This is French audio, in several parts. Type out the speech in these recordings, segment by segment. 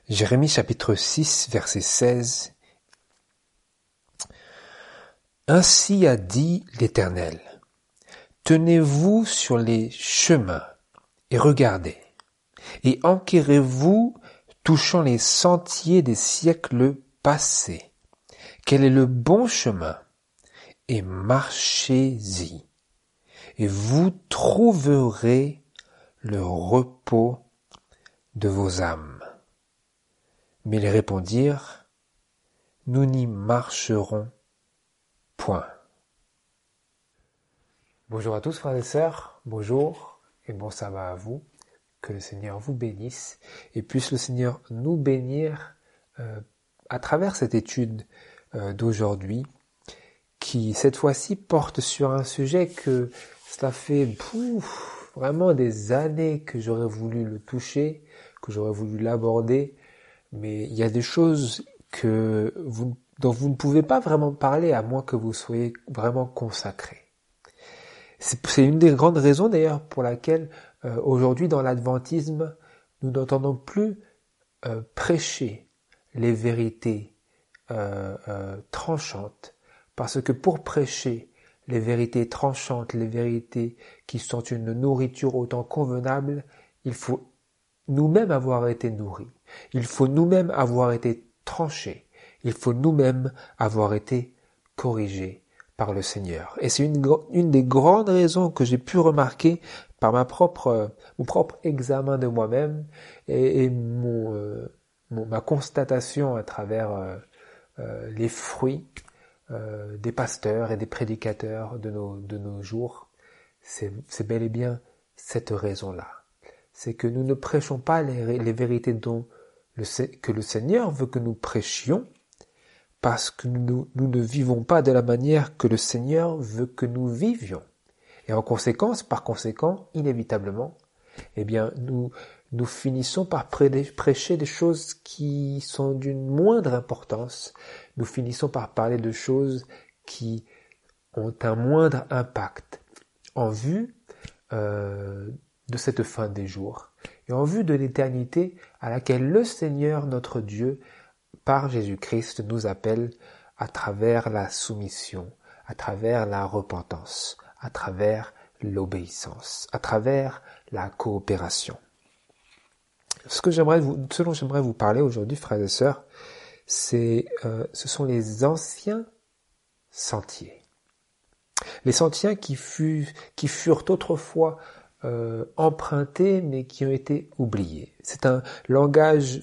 Jérémie chapitre 6, verset 16. Ainsi a dit l'Éternel, tenez-vous sur les chemins et regardez, et enquérez-vous touchant les sentiers des siècles passés. Quel est le bon chemin? Et marchez-y, et vous trouverez le repos de vos âmes. Mais ils répondirent, nous n'y marcherons point. Bonjour à tous frères et sœurs, bonjour et bon sabbat à vous. Que le Seigneur vous bénisse et puisse le Seigneur nous bénir à travers cette étude d'aujourd'hui qui cette fois-ci porte sur un sujet que cela fait vraiment des années que j'aurais voulu le toucher, que j'aurais voulu l'aborder, mais il y a des choses dont vous ne pouvez pas vraiment parler à moins que vous soyez vraiment consacré. C'est une des grandes raisons d'ailleurs pour laquelle aujourd'hui dans l'adventisme, nous n'entendons plus prêcher les vérités tranchantes, parce que pour prêcher les vérités tranchantes, les vérités qui sont une nourriture autant convenable, il faut nous-mêmes avoir été nourris, il faut nous-mêmes avoir été tranchés, il faut nous-mêmes avoir été corrigés par le Seigneur. Et c'est une des grandes raisons que j'ai pu remarquer par mon propre examen de moi-même et ma constatation à travers les fruits des pasteurs et des prédicateurs de nos jours. C'est bel et bien cette raison-là. C'est que nous ne prêchons pas les vérités que le Seigneur veut que nous prêchions, parce que nous ne vivons pas de la manière que le Seigneur veut que nous vivions. Et par conséquent, inévitablement, eh bien, nous finissons par prêcher des choses qui sont d'une moindre importance. Nous finissons par parler de choses qui ont un moindre impact en vue de cette fin des jours et en vue de l'éternité à laquelle le Seigneur, notre Dieu, par Jésus-Christ, nous appelle à travers la soumission, à travers la repentance, à travers l'obéissance, à travers la coopération. Ce dont j'aimerais vous parler aujourd'hui, frères et sœurs, ce sont les anciens sentiers. Les sentiers qui furent autrefois empruntés, mais qui ont été oubliés. C'est un langage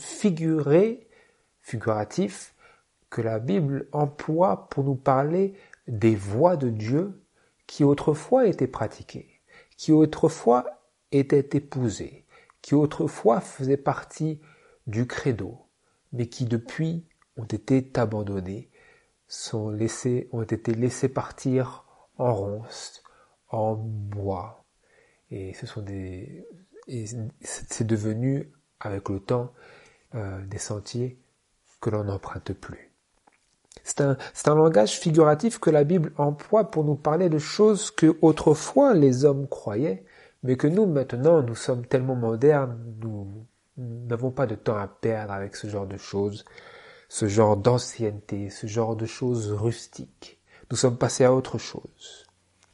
figuratif que la Bible emploie pour nous parler des voies de Dieu qui autrefois étaient pratiquées, qui autrefois étaient épousées, qui autrefois faisaient partie du credo, mais qui depuis ont été abandonnées, ont été laissées partir en ronces, en bois, et c'est devenu avec le temps des sentiers que l'on n'emprunte plus. C'est un langage figuratif que la Bible emploie pour nous parler de choses que autrefois les hommes croyaient, mais que nous maintenant, nous sommes tellement modernes, nous n'avons pas de temps à perdre avec ce genre de choses, ce genre d'ancienneté, ce genre de choses rustiques. Nous sommes passés à autre chose.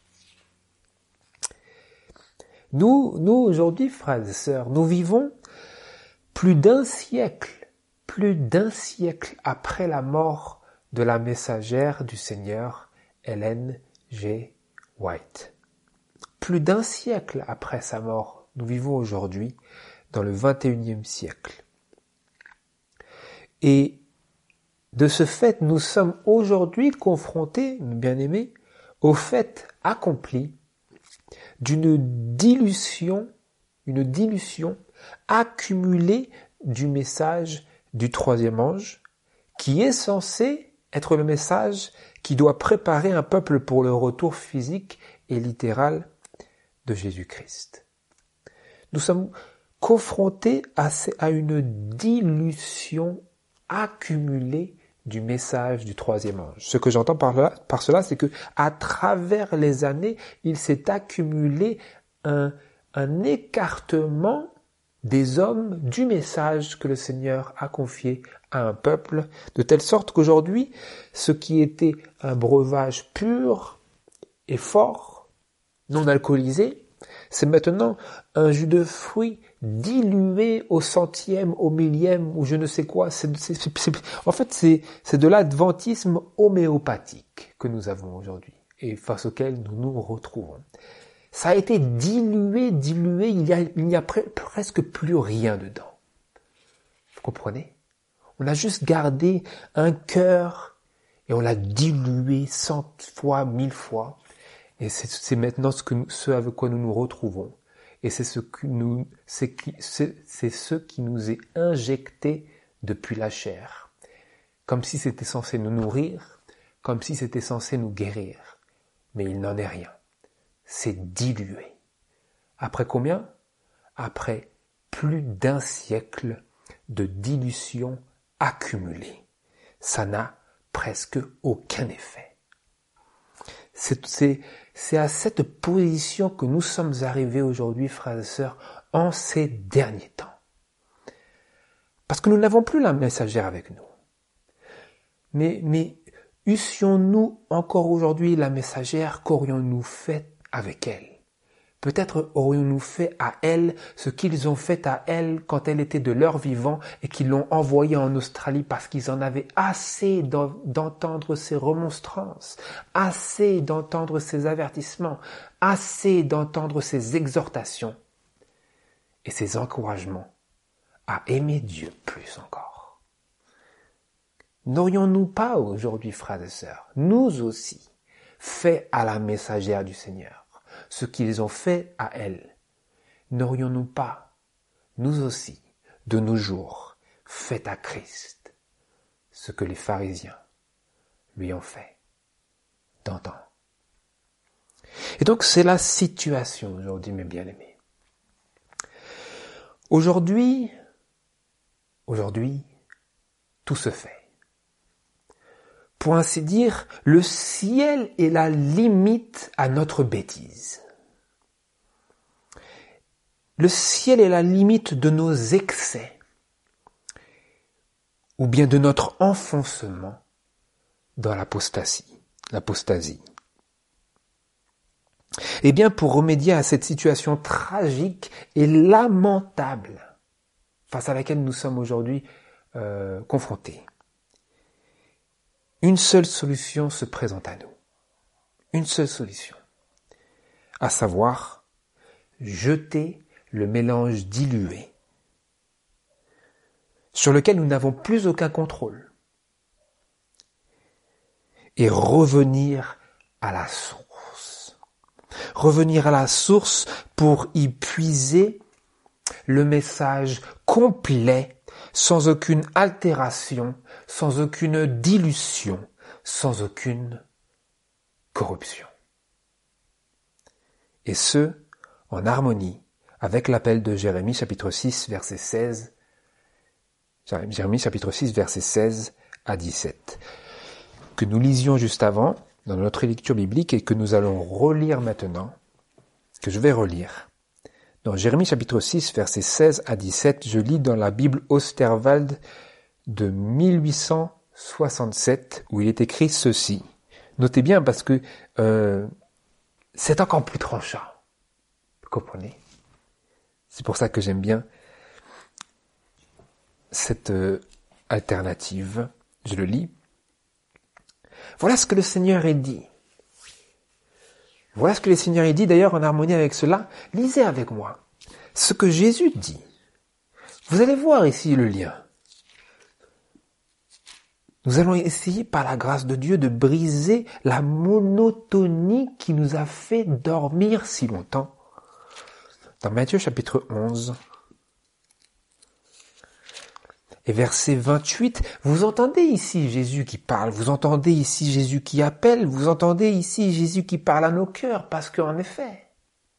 Nous aujourd'hui, frères et sœurs, nous vivons plus d'un siècle après la mort de la messagère du Seigneur, Ellen G. White. Plus d'un siècle après sa mort, nous vivons aujourd'hui dans le 21e siècle. Et de ce fait, nous sommes aujourd'hui confrontés, bien-aimés, au fait accompli d'une dilution accumulée du message du troisième ange, qui est censé être le message qui doit préparer un peuple pour le retour physique et littéral de Jésus-Christ. Nous sommes confrontés à une dilution accumulée du message du troisième ange. Ce que j'entends par cela, c'est que à travers les années, il s'est accumulé un écartement des hommes du message que le Seigneur a confié à un peuple, de telle sorte qu'aujourd'hui, ce qui était un breuvage pur et fort, non alcoolisé, c'est maintenant un jus de fruits dilué au centième, au millième, ou je ne sais quoi. En fait, c'est de l'adventisme homéopathique que nous avons aujourd'hui et face auquel nous nous retrouvons. Ça a été dilué, il n'y a presque plus rien dedans. Vous comprenez? On a juste gardé un cœur et on l'a dilué 100 fois, 1000 fois. Et c'est maintenant ce avec quoi nous nous retrouvons. Et c'est ce qui nous est injecté depuis la chair. Comme si c'était censé nous nourrir, comme si c'était censé nous guérir. Mais il n'en est rien. C'est dilué. Après combien? Après plus d'un siècle de dilution accumulée. Ça n'a presque aucun effet. C'est à cette position que nous sommes arrivés aujourd'hui, frères et sœurs, en ces derniers temps. Parce que nous n'avons plus la messagère avec nous. Mais eussions-nous encore aujourd'hui la messagère, qu'aurions-nous fait avec elle? Peut-être aurions-nous fait à elle ce qu'ils ont fait à elle quand elle était de leur vivant et qu'ils l'ont envoyée en Australie parce qu'ils en avaient assez d'entendre ses remonstrances, assez d'entendre ses avertissements, assez d'entendre ses exhortations et ses encouragements à aimer Dieu plus encore. N'aurions-nous pas aujourd'hui, frères et sœurs, nous aussi, fait à la messagère du Seigneur ce qu'ils ont fait à elle? N'aurions-nous pas, nous aussi, de nos jours, fait à Christ ce que les pharisiens lui ont fait d'antan? Et donc c'est la situation aujourd'hui, mes bien-aimés. Aujourd'hui, tout se fait. Pour ainsi dire, le ciel est la limite à notre bêtise. Le ciel est la limite de nos excès, ou bien de notre enfoncement dans l'apostasie. Eh bien, pour remédier à cette situation tragique et lamentable face à laquelle nous sommes aujourd'hui confrontés, une seule solution se présente à nous. Une seule solution. À savoir, jeter le mélange dilué sur lequel nous n'avons plus aucun contrôle et revenir à la source. Revenir à la source pour y puiser le message complet, sans aucune altération, sans aucune dilution, sans aucune corruption. Et ce, en harmonie avec l'appel de Jérémie chapitre 6 verset 16, Jérémie chapitre 6 verset 16 à 17, que nous lisions juste avant dans notre lecture biblique et que nous allons relire maintenant, que je vais relire. Dans Jérémie chapitre 6 verset 16 à 17, je lis dans la Bible Osterwald de 1867 où il est écrit ceci. Notez bien parce que c'est encore plus tranchant. Vous comprenez? C'est pour ça que j'aime bien cette alternative. Je le lis. Voilà ce que le Seigneur est dit. Voilà ce que le Seigneur est dit, d'ailleurs en harmonie avec cela. Lisez avec moi ce que Jésus dit. Vous allez voir ici le lien. Nous allons essayer par la grâce de Dieu de briser la monotonie qui nous a fait dormir si longtemps. Dans Matthieu chapitre 11 et verset 28, vous entendez ici Jésus qui parle, vous entendez ici Jésus qui appelle, vous entendez ici Jésus qui parle à nos cœurs, parce qu'en effet,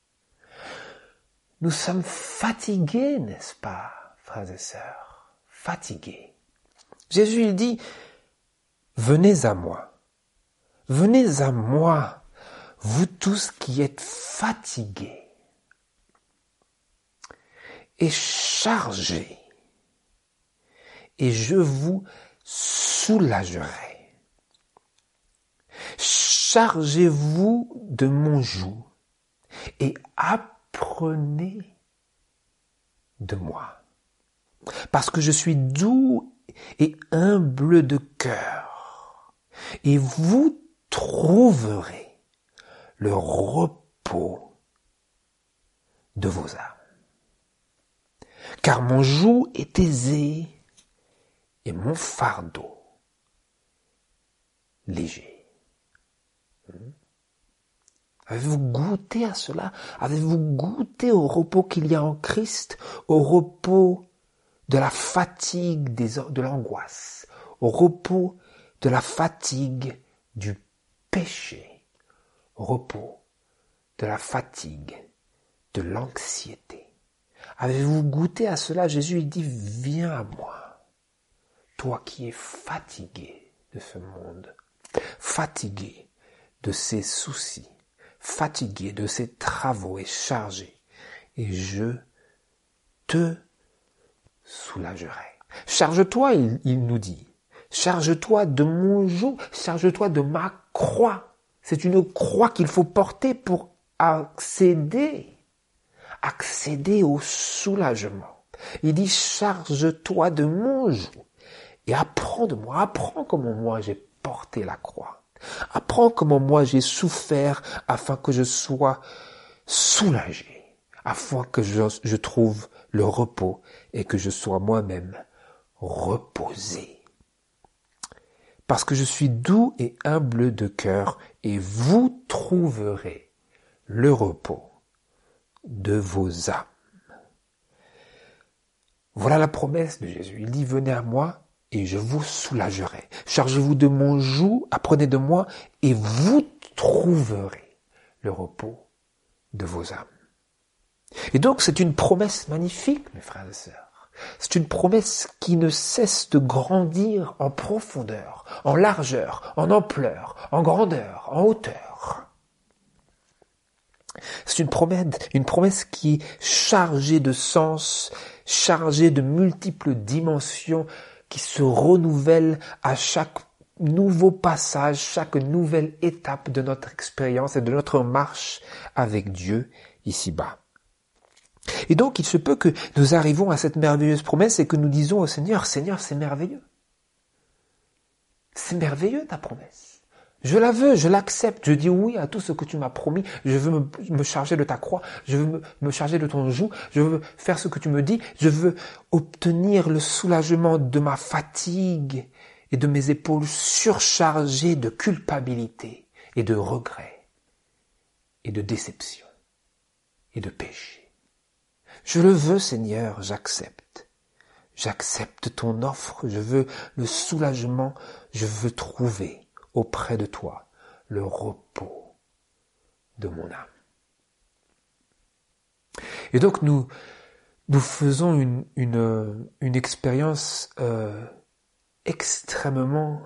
nous sommes fatigués, n'est-ce pas, frères et sœurs, fatigués. Jésus, il dit, venez à moi, vous tous qui êtes fatigués et chargés, et je vous soulagerai. Chargez-vous de mon joug et apprenez de moi, parce que je suis doux et humble de cœur, et vous trouverez le repos de vos âmes. Car mon joug est aisé et mon fardeau léger. Avez-vous goûté à cela? Avez-vous goûté au repos qu'il y a en Christ? Au repos de la fatigue de l'angoisse, au repos de la fatigue du péché, au repos de la fatigue de l'anxiété. Avez-vous goûté à cela? Jésus il dit, viens à moi, toi qui es fatigué de ce monde, fatigué de ses soucis, fatigué de ses travaux et chargé, et je te soulagerai. Charge-toi, il nous dit. Charge-toi de mon joug, charge-toi de ma croix. C'est une croix qu'il faut porter pour accéder au soulagement. Il dit, charge-toi de mon joug et apprends de moi. Apprends comment moi j'ai porté la croix. Apprends comment moi j'ai souffert afin que je sois soulagé, afin que je trouve le repos et que je sois moi-même reposé. Parce que je suis doux et humble de cœur et vous trouverez le repos de vos âmes. Voilà la promesse de Jésus. Il dit, venez à moi et je vous soulagerai. Chargez-vous de mon joug, apprenez de moi et vous trouverez le repos de vos âmes. Et donc c'est une promesse magnifique, mes frères et sœurs. C'est une promesse qui ne cesse de grandir en profondeur, en largeur, en ampleur, en grandeur, en hauteur. C'est une promesse qui est chargée de sens, chargée de multiples dimensions, qui se renouvelle à chaque nouveau passage, chaque nouvelle étape de notre expérience et de notre marche avec Dieu ici-bas. Et donc, il se peut que nous arrivons à cette merveilleuse promesse et que nous disons au Seigneur, Seigneur, c'est merveilleux. C'est merveilleux ta promesse. Je la veux, je l'accepte, je dis oui à tout ce que tu m'as promis, je veux me charger de ta croix, je veux me charger de ton joug, je veux faire ce que tu me dis, je veux obtenir le soulagement de ma fatigue et de mes épaules surchargées de culpabilité et de regret et de déception et de péché. Je le veux, Seigneur, j'accepte. J'accepte ton offre, je veux le soulagement, je veux trouver auprès de toi le repos de mon âme. Et donc nous faisons une expérience extrêmement,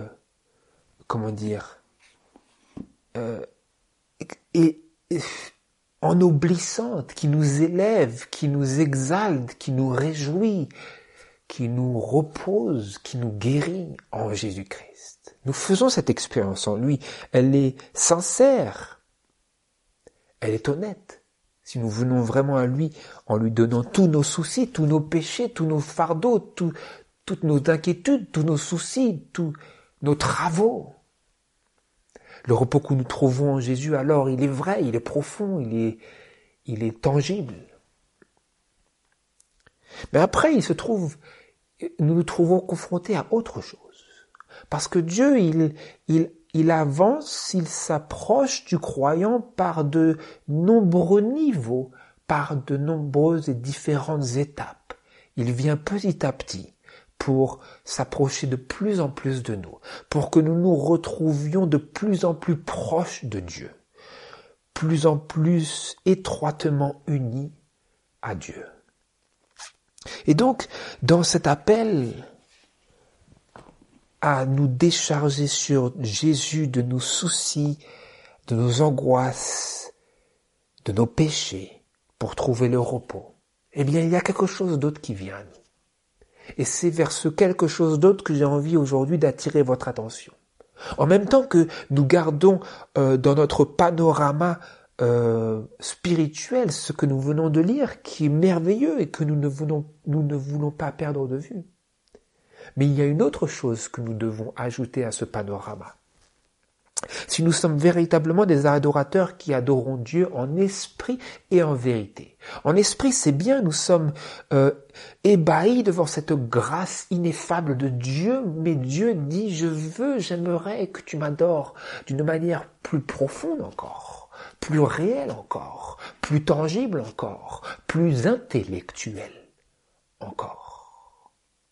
ennoblissante, qui nous élève, qui nous exalte, qui nous réjouit, qui nous repose, qui nous guérit en Jésus-Christ. Nous faisons cette expérience en lui. Elle est sincère. Elle est honnête. Si nous venons vraiment à lui en lui donnant tous nos soucis, tous nos péchés, tous nos fardeaux, toutes nos inquiétudes, tous nos soucis, tous nos travaux. Le repos que nous trouvons en Jésus, alors, il est vrai, il est profond, il est tangible. Mais après, nous nous trouvons confrontés à autre chose. Parce que Dieu, il avance, il s'approche du croyant par de nombreux niveaux, par de nombreuses et différentes étapes. Il vient petit à petit pour s'approcher de plus en plus de nous, pour que nous nous retrouvions de plus en plus proches de Dieu, plus en plus étroitement unis à Dieu. Et donc, dans cet appel à nous décharger sur Jésus de nos soucis, de nos angoisses, de nos péchés, pour trouver le repos, eh bien, il y a quelque chose d'autre qui vient à nous. Et c'est vers ce quelque chose d'autre que j'ai envie aujourd'hui d'attirer votre attention. En même temps que nous gardons dans notre panorama spirituel ce que nous venons de lire, qui est merveilleux et que nous ne voulons pas perdre de vue. Mais il y a une autre chose que nous devons ajouter à ce panorama. Si nous sommes véritablement des adorateurs qui adorons Dieu en esprit et en vérité. En esprit, c'est bien, nous sommes ébahis devant cette grâce ineffable de Dieu, mais Dieu dit, j'aimerais que tu m'adores d'une manière plus profonde encore, plus réelle encore, plus tangible encore, plus intellectuelle encore.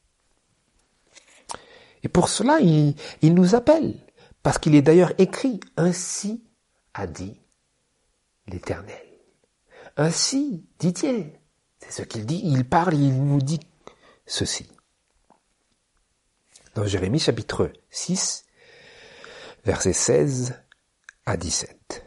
Et pour cela, il nous appelle. Parce qu'il est d'ailleurs écrit, ainsi a dit l'Éternel. Ainsi, dit-il. C'est ce qu'il dit, il parle, il nous dit ceci. Dans Jérémie chapitre 6, versets 16 à 17.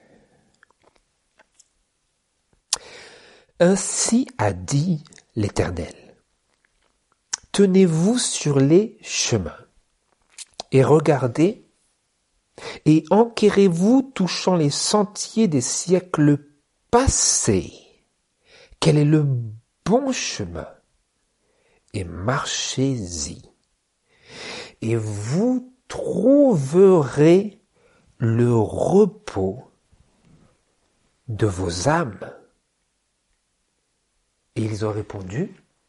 Ainsi a dit l'Éternel. Tenez-vous sur les chemins et regardez et enquérez-vous touchant les sentiers des siècles passés. Quel est le bon chemin? Et marchez-y. Et vous trouverez le repos de vos âmes. Et ils ont répondu,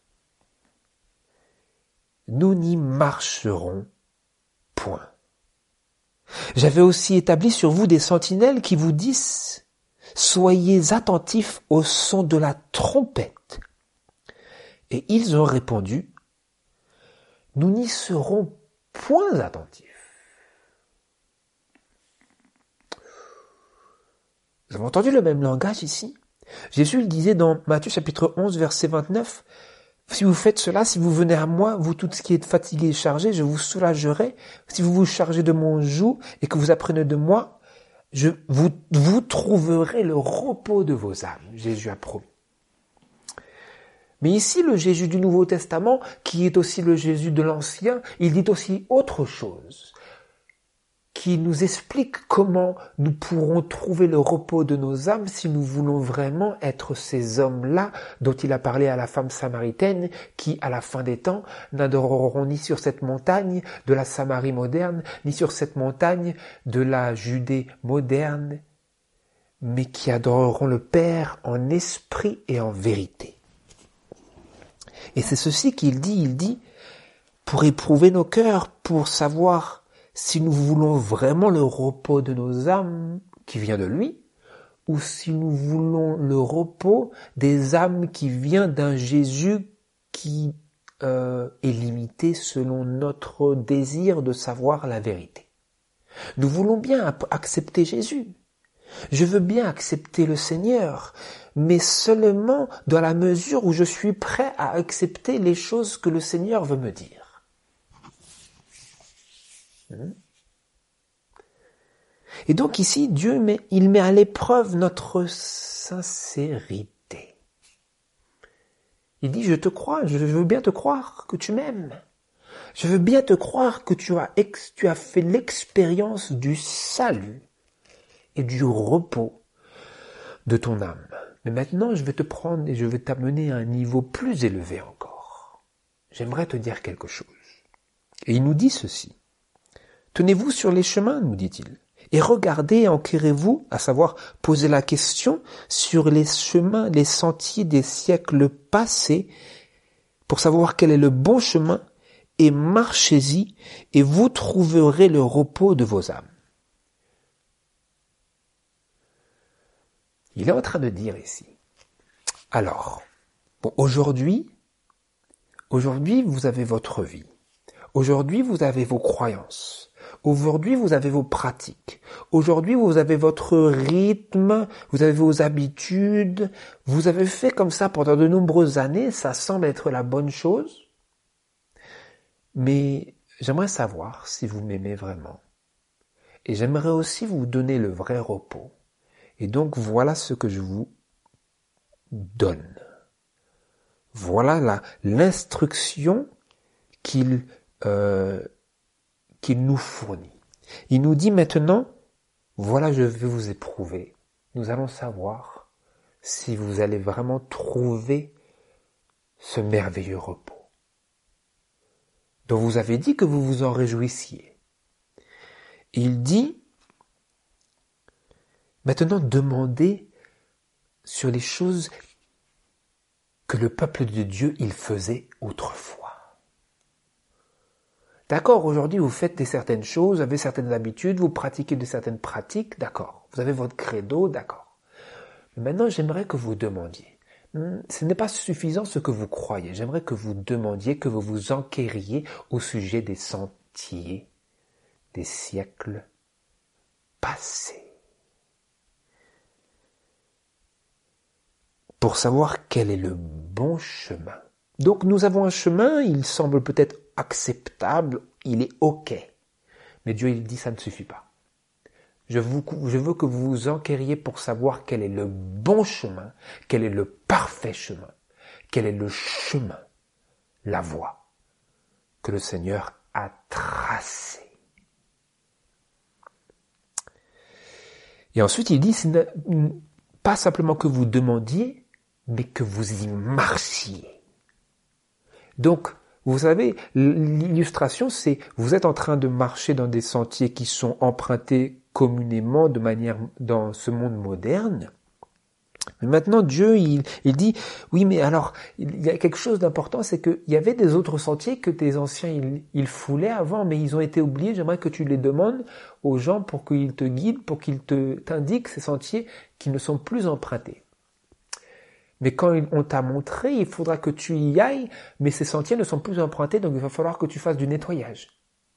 nous n'y marcherons point. J'avais aussi établi sur vous des sentinelles qui vous disent « Soyez attentifs au son de la trompette. » Et ils ont répondu « Nous n'y serons point attentifs. » Vous avez entendu le même langage ici? Jésus le disait dans Matthieu chapitre 11, verset 29, « Si vous faites cela, si vous venez à moi, vous tout ce qui êtes fatigué et chargé, je vous soulagerai. Si vous vous chargez de mon joug et que vous apprenez de moi, vous trouverez le repos de vos âmes. » Jésus a promis. Mais ici, le Jésus du Nouveau Testament, qui est aussi le Jésus de l'Ancien, il dit aussi autre chose, qui nous explique comment nous pourrons trouver le repos de nos âmes si nous voulons vraiment être ces hommes-là dont il a parlé à la femme samaritaine qui, à la fin des temps, n'adoreront ni sur cette montagne de la Samarie moderne, ni sur cette montagne de la Judée moderne, mais qui adoreront le Père en esprit et en vérité. Et c'est ceci qu'il dit, pour éprouver nos cœurs, pour savoir si nous voulons vraiment le repos de nos âmes qui vient de lui, ou si nous voulons le repos des âmes qui vient d'un Jésus qui est limité selon notre désir de savoir la vérité. Nous voulons bien accepter Jésus. Je veux bien accepter le Seigneur, mais seulement dans la mesure où je suis prêt à accepter les choses que le Seigneur veut me dire. Et donc ici, Dieu il met à l'épreuve notre sincérité. Il dit, je te crois, je veux bien te croire que tu m'aimes. Je veux bien te croire que tu as fait l'expérience du salut et du repos de ton âme. Mais maintenant, je vais te prendre et je vais t'amener à un niveau plus élevé encore. J'aimerais te dire quelque chose. Et il nous dit ceci. Tenez-vous sur les chemins, nous dit-il, et regardez et enquérez-vous, à savoir posez la question sur les chemins, les sentiers des siècles passés, pour savoir quel est le bon chemin, et marchez-y, et vous trouverez le repos de vos âmes. Il est en train de dire ici. Alors, aujourd'hui, vous avez votre vie. Aujourd'hui, vous avez vos croyances. Aujourd'hui, vous avez vos pratiques. Aujourd'hui, vous avez votre rythme, vous avez vos habitudes. Vous avez fait comme ça pendant de nombreuses années. Ça semble être la bonne chose. Mais j'aimerais savoir si vous m'aimez vraiment. Et j'aimerais aussi vous donner le vrai repos. Et donc, voilà ce que je vous donne. Voilà l'instruction qu'il nous fournit. Il nous dit maintenant, voilà, je vais vous éprouver. Nous allons savoir si vous allez vraiment trouver ce merveilleux repos dont vous avez dit que vous vous en réjouissiez. Et il dit, maintenant demandez sur les choses que le peuple de Dieu, il faisait autrefois. D'accord, aujourd'hui vous faites certaines choses, vous avez certaines habitudes, vous pratiquez de certaines pratiques, d'accord. Vous avez votre credo, d'accord. Mais maintenant j'aimerais que vous demandiez. Ce n'est pas suffisant ce que vous croyez. J'aimerais que vous demandiez, que vous vous enquériez au sujet des sentiers des siècles passés. Pour savoir quel est le bon chemin. Donc nous avons un chemin, il semble peut-être acceptable, il est ok. Mais Dieu il dit ça ne suffit pas. Je veux que vous vous enquériez pour savoir quel est le bon chemin, quel est le parfait chemin, quel est le chemin, la voie que le Seigneur a tracée. Et ensuite, il dit, ce n'est pas simplement que vous demandiez, mais que vous y marchiez. Donc, vous savez, l'illustration, c'est vous êtes en train de marcher dans des sentiers qui sont empruntés communément de manière dans ce monde moderne. Mais maintenant, Dieu, il dit, oui, mais alors, il y a quelque chose d'important, c'est qu'il y avait des autres sentiers que tes anciens, ils foulaient avant, mais ils ont été oubliés. J'aimerais que tu les demandes aux gens pour qu'ils te guident, pour qu'ils t'indiquent ces sentiers qui ne sont plus empruntés. Mais quand on t'a montré, il faudra que tu y ailles, mais ces sentiers ne sont plus empruntés, donc il va falloir que tu fasses du nettoyage.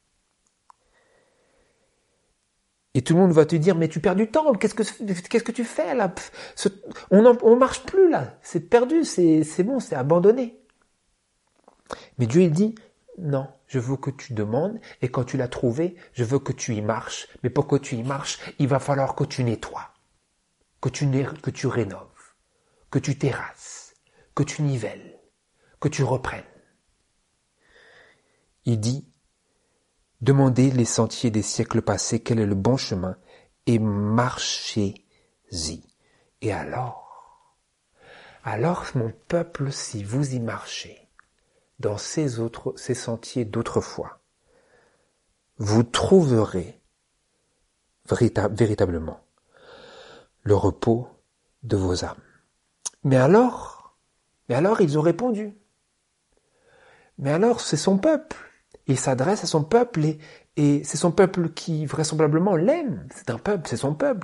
Et tout le monde va te dire, mais tu perds du temps, qu'est-ce que tu fais là? On marche plus là, c'est perdu, c'est bon, c'est abandonné. Mais Dieu il dit, non, je veux que tu demandes, et quand tu l'as trouvé, je veux que tu y marches. Mais pour que tu y marches, il va falloir que tu nettoies, que tu rénoves, que tu terrasses, que tu nivelles, que tu reprennes. Il dit, demandez les sentiers des siècles passés, quel est le bon chemin, et marchez-y. Et alors, mon peuple, si vous y marchez, dans ces sentiers d'autrefois, vous trouverez véritablement le repos de vos âmes. Mais alors, ils ont répondu. Mais alors, c'est son peuple. Il s'adresse à son peuple et c'est son peuple qui vraisemblablement l'aime. C'est un peuple, c'est son peuple.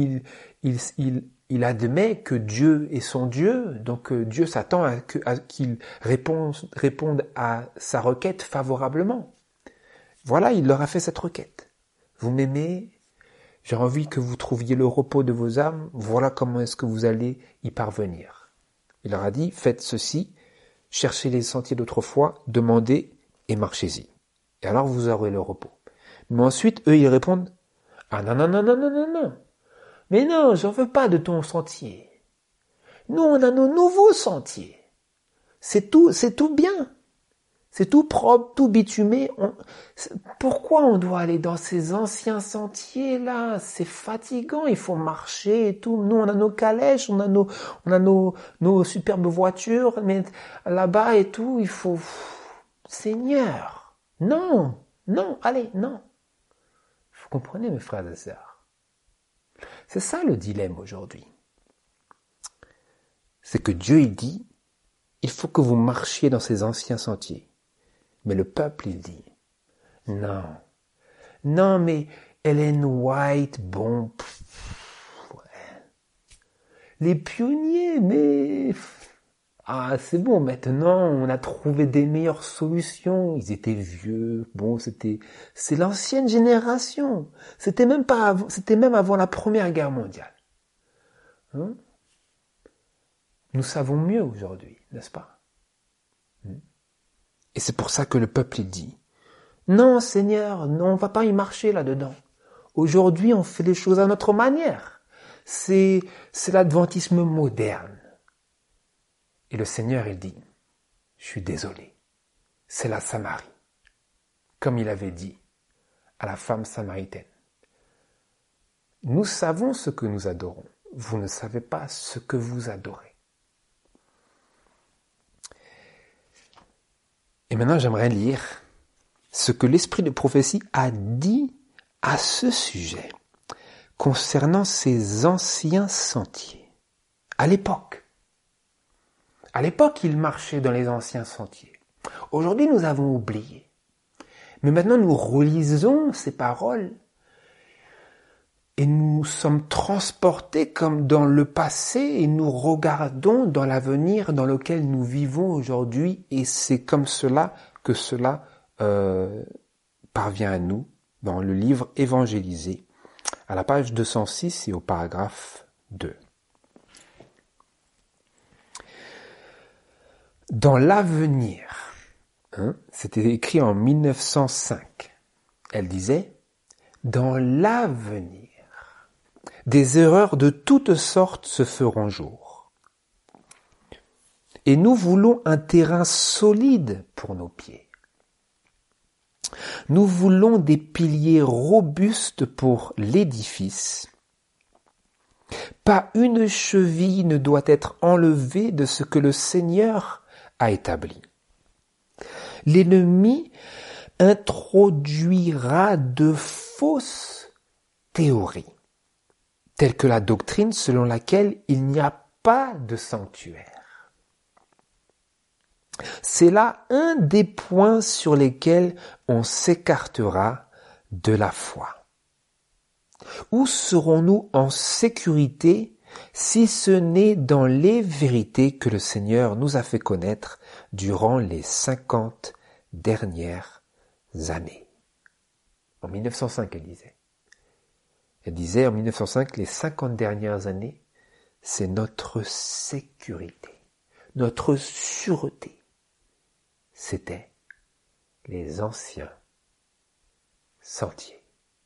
Il admet que Dieu est son Dieu, donc Dieu s'attend à qu'il réponde à sa requête favorablement. Voilà, il leur a fait cette requête. Vous m'aimez, j'ai envie que vous trouviez le repos de vos âmes, voilà comment est-ce que vous allez y parvenir. Il leur a dit, faites ceci, cherchez les sentiers d'autrefois, demandez et marchez-y. Et alors vous aurez le repos. Mais ensuite, eux, ils répondent, ah non. Mais non, j'en veux pas de ton sentier. Nous, on a nos nouveaux sentiers. C'est tout bien. C'est tout propre, tout bitumé. Pourquoi on doit aller dans ces anciens sentiers-là? C'est fatigant, il faut marcher et tout. Nous, on a nos calèches, on a nos superbes voitures, mais là-bas et tout, il faut... Seigneur, non, allez, non. Vous comprenez, mes frères et sœurs? C'est ça le dilemme aujourd'hui. C'est que Dieu, il dit, il faut que vous marchiez dans ces anciens sentiers. Mais le peuple, il dit, non, mais Ellen White, bon, ouais. Les pionniers, mais, c'est bon, maintenant, on a trouvé des meilleures solutions, ils étaient vieux, bon, c'est l'ancienne génération, c'était même avant la Première Guerre mondiale. Hein? Nous savons mieux aujourd'hui, n'est-ce pas? Et c'est pour ça que le peuple il dit, non Seigneur, non, on va pas y marcher là-dedans. Aujourd'hui, on fait les choses à notre manière. C'est l'adventisme moderne. Et le Seigneur, il dit, je suis désolé. C'est la Samarie, comme il avait dit à la femme samaritaine. Nous savons ce que nous adorons. Vous ne savez pas ce que vous adorez. Et maintenant, j'aimerais lire ce que l'esprit de prophétie a dit à ce sujet concernant ces anciens sentiers. À l'époque, il marchait dans les anciens sentiers. Aujourd'hui, nous avons oublié. Mais maintenant, nous relisons ces paroles et nous sommes transportés comme dans le passé et nous regardons dans l'avenir dans lequel nous vivons aujourd'hui et c'est comme cela que cela parvient à nous dans le livre Évangélisé, à la page 206 et au paragraphe 2. Dans l'avenir, c'était écrit en 1905, elle disait « Dans l'avenir, des erreurs de toutes sortes se feront jour. Et nous voulons un terrain solide pour nos pieds. Nous voulons des piliers robustes pour l'édifice. Pas une cheville ne doit être enlevée de ce que le Seigneur a établi. L'ennemi introduira de fausses théories, telle que la doctrine selon laquelle il n'y a pas de sanctuaire. C'est là un des points sur lesquels on s'écartera de la foi. Où serons-nous en sécurité si ce n'est dans les vérités que le Seigneur nous a fait connaître durant les 50 dernières années? En 1905, elle disait. Elle disait en 1905, les 50 dernières années, c'est notre sécurité, notre sûreté. C'était les anciens sentiers.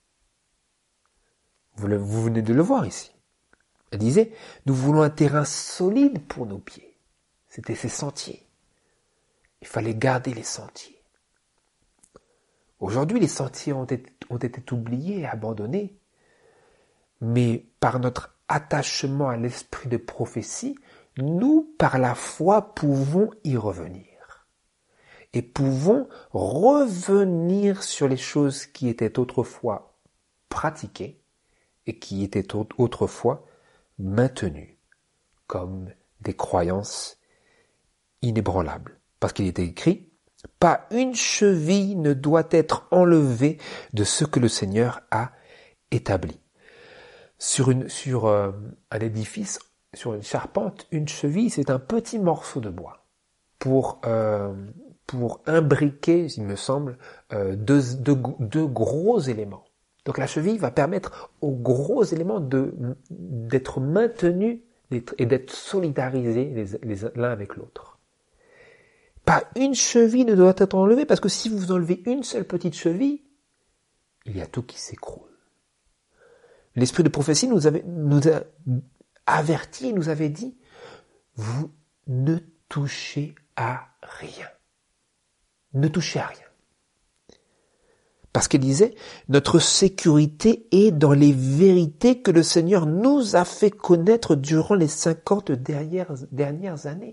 Vous venez de le voir ici. Elle disait, nous voulons un terrain solide pour nos pieds. C'était ces sentiers. Il fallait garder les sentiers. Aujourd'hui, les sentiers ont été oubliés et abandonnés. Mais par notre attachement à l'esprit de prophétie, nous, par la foi, pouvons y revenir. Et pouvons revenir sur les choses qui étaient autrefois pratiquées et qui étaient autrefois maintenues comme des croyances inébranlables. Parce qu'il était écrit, pas une cheville ne doit être enlevée de ce que le Seigneur a établi. Sur un édifice, sur une charpente, une cheville, c'est un petit morceau de bois pour imbriquer, il me semble, deux gros éléments. Donc la cheville va permettre aux gros éléments d'être maintenus et d'être solidarisés l'un avec l'autre. Pas une cheville ne doit être enlevée, parce que si vous enlevez une seule petite cheville, il y a tout qui s'écroule. L'esprit de prophétie nous a avertis, nous avait dit, vous ne touchez à rien. Ne touchez à rien. Parce qu'il disait, notre sécurité est dans les vérités que le Seigneur nous a fait connaître durant les 50 dernières années.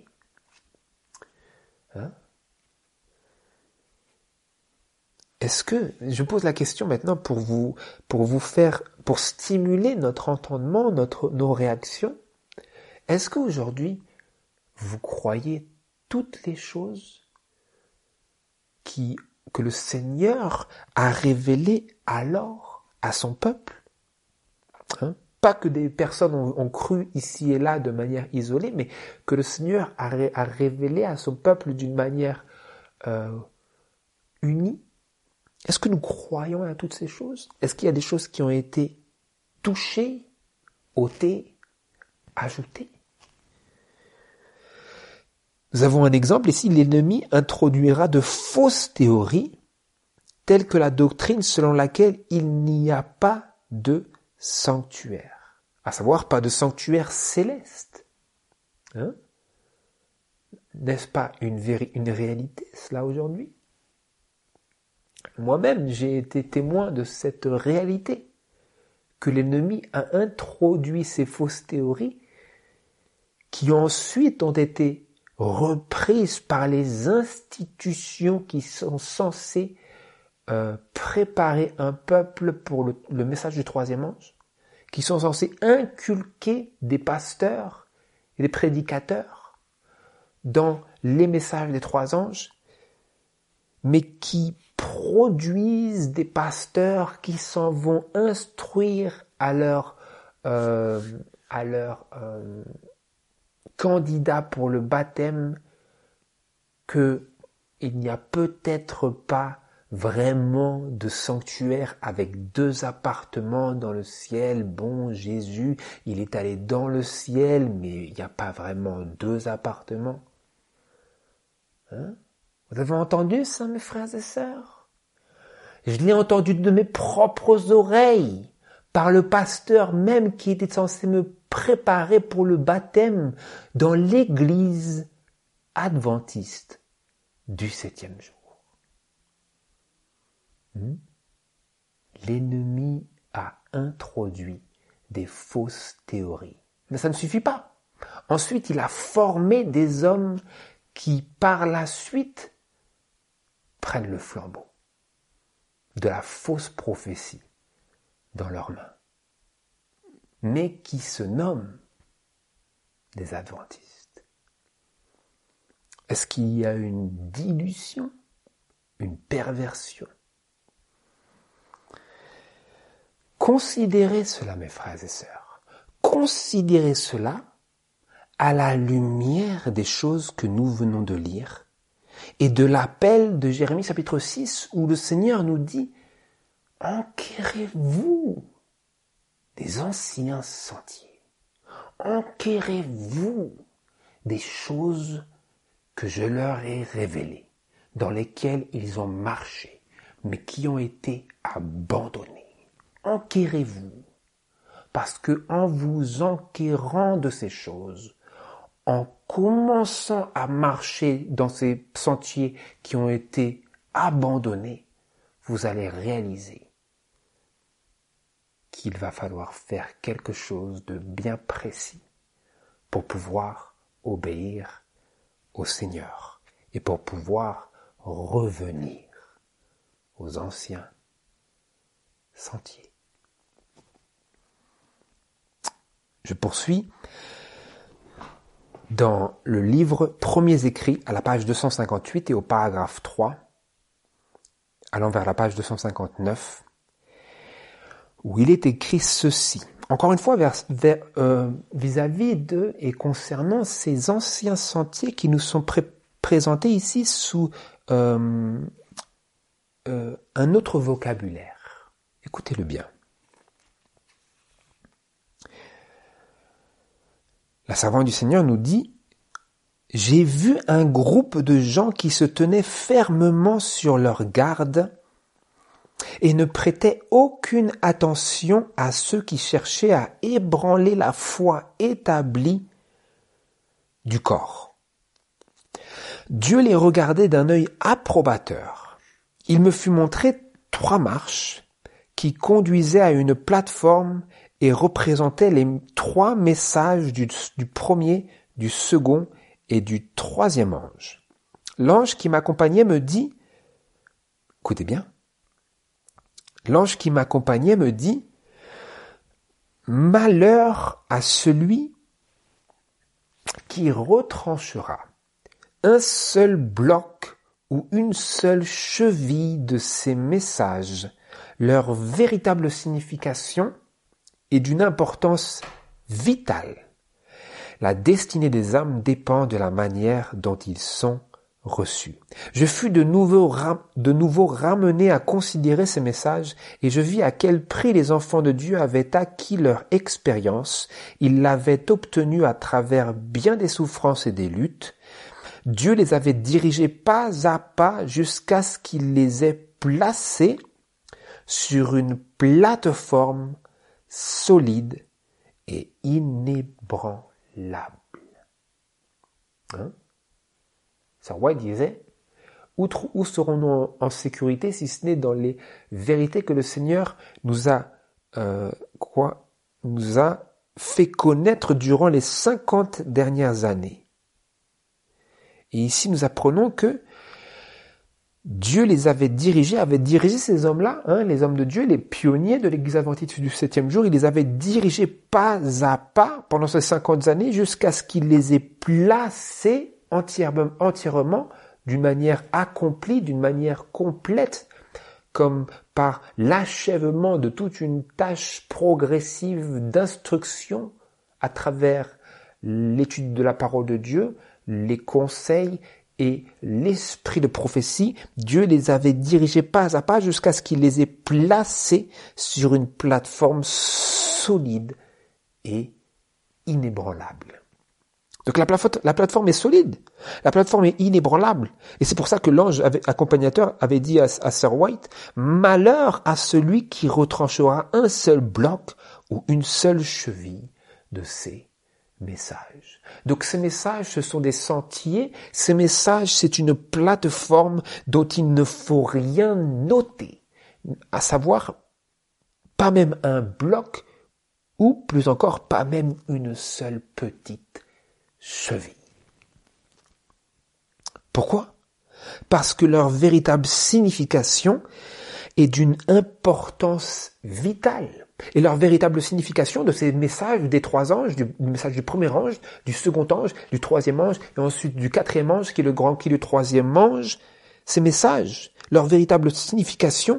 Est-ce que, je pose la question maintenant pour stimuler notre entendement, nos réactions, est-ce qu'aujourd'hui, vous croyez toutes les choses que le Seigneur a révélées alors à son peuple? Pas que des personnes ont cru ici et là de manière isolée, mais que le Seigneur a révélé à son peuple d'une manière unie. Est-ce que nous croyons à toutes ces choses? Est-ce qu'il y a des choses qui ont été touchées, ôtées, ajoutées? Nous avons un exemple ici, l'ennemi introduira de fausses théories, telles que la doctrine selon laquelle il n'y a pas de sanctuaire. À savoir, pas de sanctuaire céleste. N'est-ce pas une réalité, cela, aujourd'hui? Moi-même, j'ai été témoin de cette réalité, que l'ennemi a introduit ces fausses théories qui ensuite ont été reprises par les institutions qui sont censées préparer un peuple pour le message du troisième ange, qui sont censés inculquer des pasteurs et des prédicateurs dans les messages des trois anges, mais qui produisent des pasteurs qui s'en vont instruire à leur candidat pour le baptême que il n'y a peut-être pas vraiment de sanctuaire avec 2 appartements dans le ciel. Bon, Jésus, il est allé dans le ciel, mais il n'y a pas vraiment 2 appartements. Hein? Vous avez entendu ça, mes frères et sœurs? Je l'ai entendu de mes propres oreilles, par le pasteur même qui était censé me préparer pour le baptême dans l'église adventiste du 7e jour. L'ennemi a introduit des fausses théories. Mais ça ne suffit pas. Ensuite, il a formé des hommes qui, par la suite, prennent le flambeau de la fausse prophétie dans leurs mains, mais qui se nomment des adventistes. Est-ce qu'il y a une dilution, une perversion? Considérez cela, mes frères et sœurs. Considérez cela à la lumière des choses que nous venons de lire et de l'appel de Jérémie chapitre 6 où le Seigneur nous dit « Enquérez-vous des anciens sentiers. Enquérez-vous des choses que je leur ai révélées, dans lesquelles ils ont marché, mais qui ont été abandonnées. Enquérez-vous, parce que en vous enquérant de ces choses, en commençant à marcher dans ces sentiers qui ont été abandonnés, vous allez réaliser qu'il va falloir faire quelque chose de bien précis pour pouvoir obéir au Seigneur et pour pouvoir revenir aux anciens sentiers. Je poursuis dans le livre Premiers écrits à la page 258 et au paragraphe 3, allant vers la page 259, où il est écrit ceci. Encore une fois, vis-à-vis de et concernant ces anciens sentiers qui nous sont présentés ici sous un autre vocabulaire. Écoutez-le bien. La servante du Seigneur nous dit « J'ai vu un groupe de gens qui se tenaient fermement sur leur garde et ne prêtaient aucune attention à ceux qui cherchaient à ébranler la foi établie du corps. Dieu les regardait d'un œil approbateur. Il me fut montré 3 marches qui conduisaient à une plateforme et représentaient les 3 messages du premier, du second et du 3e ange. L'ange qui m'accompagnait me dit, écoutez bien, l'ange qui m'accompagnait me dit, malheur à celui qui retranchera un seul bloc ou une seule cheville de ces messages, leur véritable signification est d'une importance vitale. La destinée des âmes dépend de la manière dont ils sont reçus. Je fus de nouveau ramené à considérer ces messages et je vis à quel prix les enfants de Dieu avaient acquis leur expérience. Ils l'avaient obtenue à travers bien des souffrances et des luttes. Dieu les avait dirigés pas à pas jusqu'à ce qu'il les ait placés sur une plateforme solide et inébranlable. Hein? Sir White disait, où serons-nous en sécurité si ce n'est dans les vérités que le Seigneur nous a fait connaître durant les 50 dernières années. Et ici, nous apprenons que Dieu les avait dirigé ces hommes-là, les hommes de Dieu, les pionniers de l'Église adventiste du 7e jour, il les avait dirigés pas à pas pendant ces 50 années jusqu'à ce qu'il les ait placés entièrement d'une manière accomplie, d'une manière complète, comme par l'achèvement de toute une tâche progressive d'instruction à travers l'étude de la parole de Dieu, les conseils et l'esprit de prophétie. Dieu les avait dirigés pas à pas jusqu'à ce qu'il les ait placés sur une plateforme solide et inébranlable. Donc la plateforme est solide, la plateforme est inébranlable. Et c'est pour ça que l'ange accompagnateur avait dit à Sir White, « Malheur à celui qui retranchera un seul bloc ou une seule cheville de ces messages. » Donc ces messages, ce sont des sentiers, ces messages, c'est une plateforme dont il ne faut rien noter, à savoir pas même un bloc ou plus encore pas même une seule petite cheville. Pourquoi ? Parce que leur véritable signification est d'une importance vitale. Et leur véritable signification de ces messages des 3 anges, du message du premier ange, du second ange, du troisième ange, et ensuite du 4e ange, qui est le grand, qui est le 3e ange, ces messages, leur véritable signification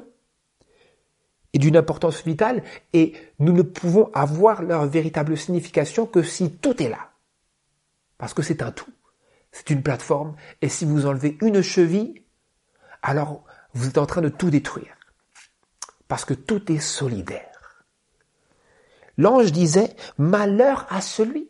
est d'une importance vitale, et nous ne pouvons avoir leur véritable signification que si tout est là. Parce que c'est un tout. C'est une plateforme. Et si vous enlevez une cheville, alors vous êtes en train de tout détruire. Parce que tout est solidaire. L'ange disait, malheur à celui.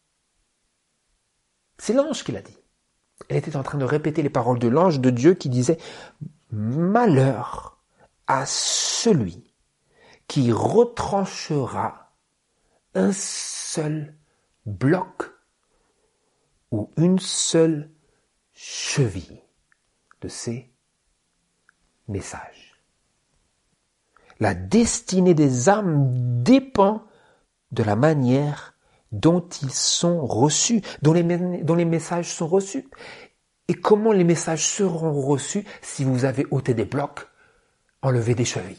C'est l'ange qui l'a dit. Elle était en train de répéter les paroles de l'ange de Dieu qui disait, malheur à celui qui retranchera un seul bloc ou une seule cheville de ces messages. La destinée des âmes dépend de la manière dont ils sont reçus, dont les messages sont reçus. Et comment les messages seront reçus si vous avez ôté des blocs, enlevé des chevilles?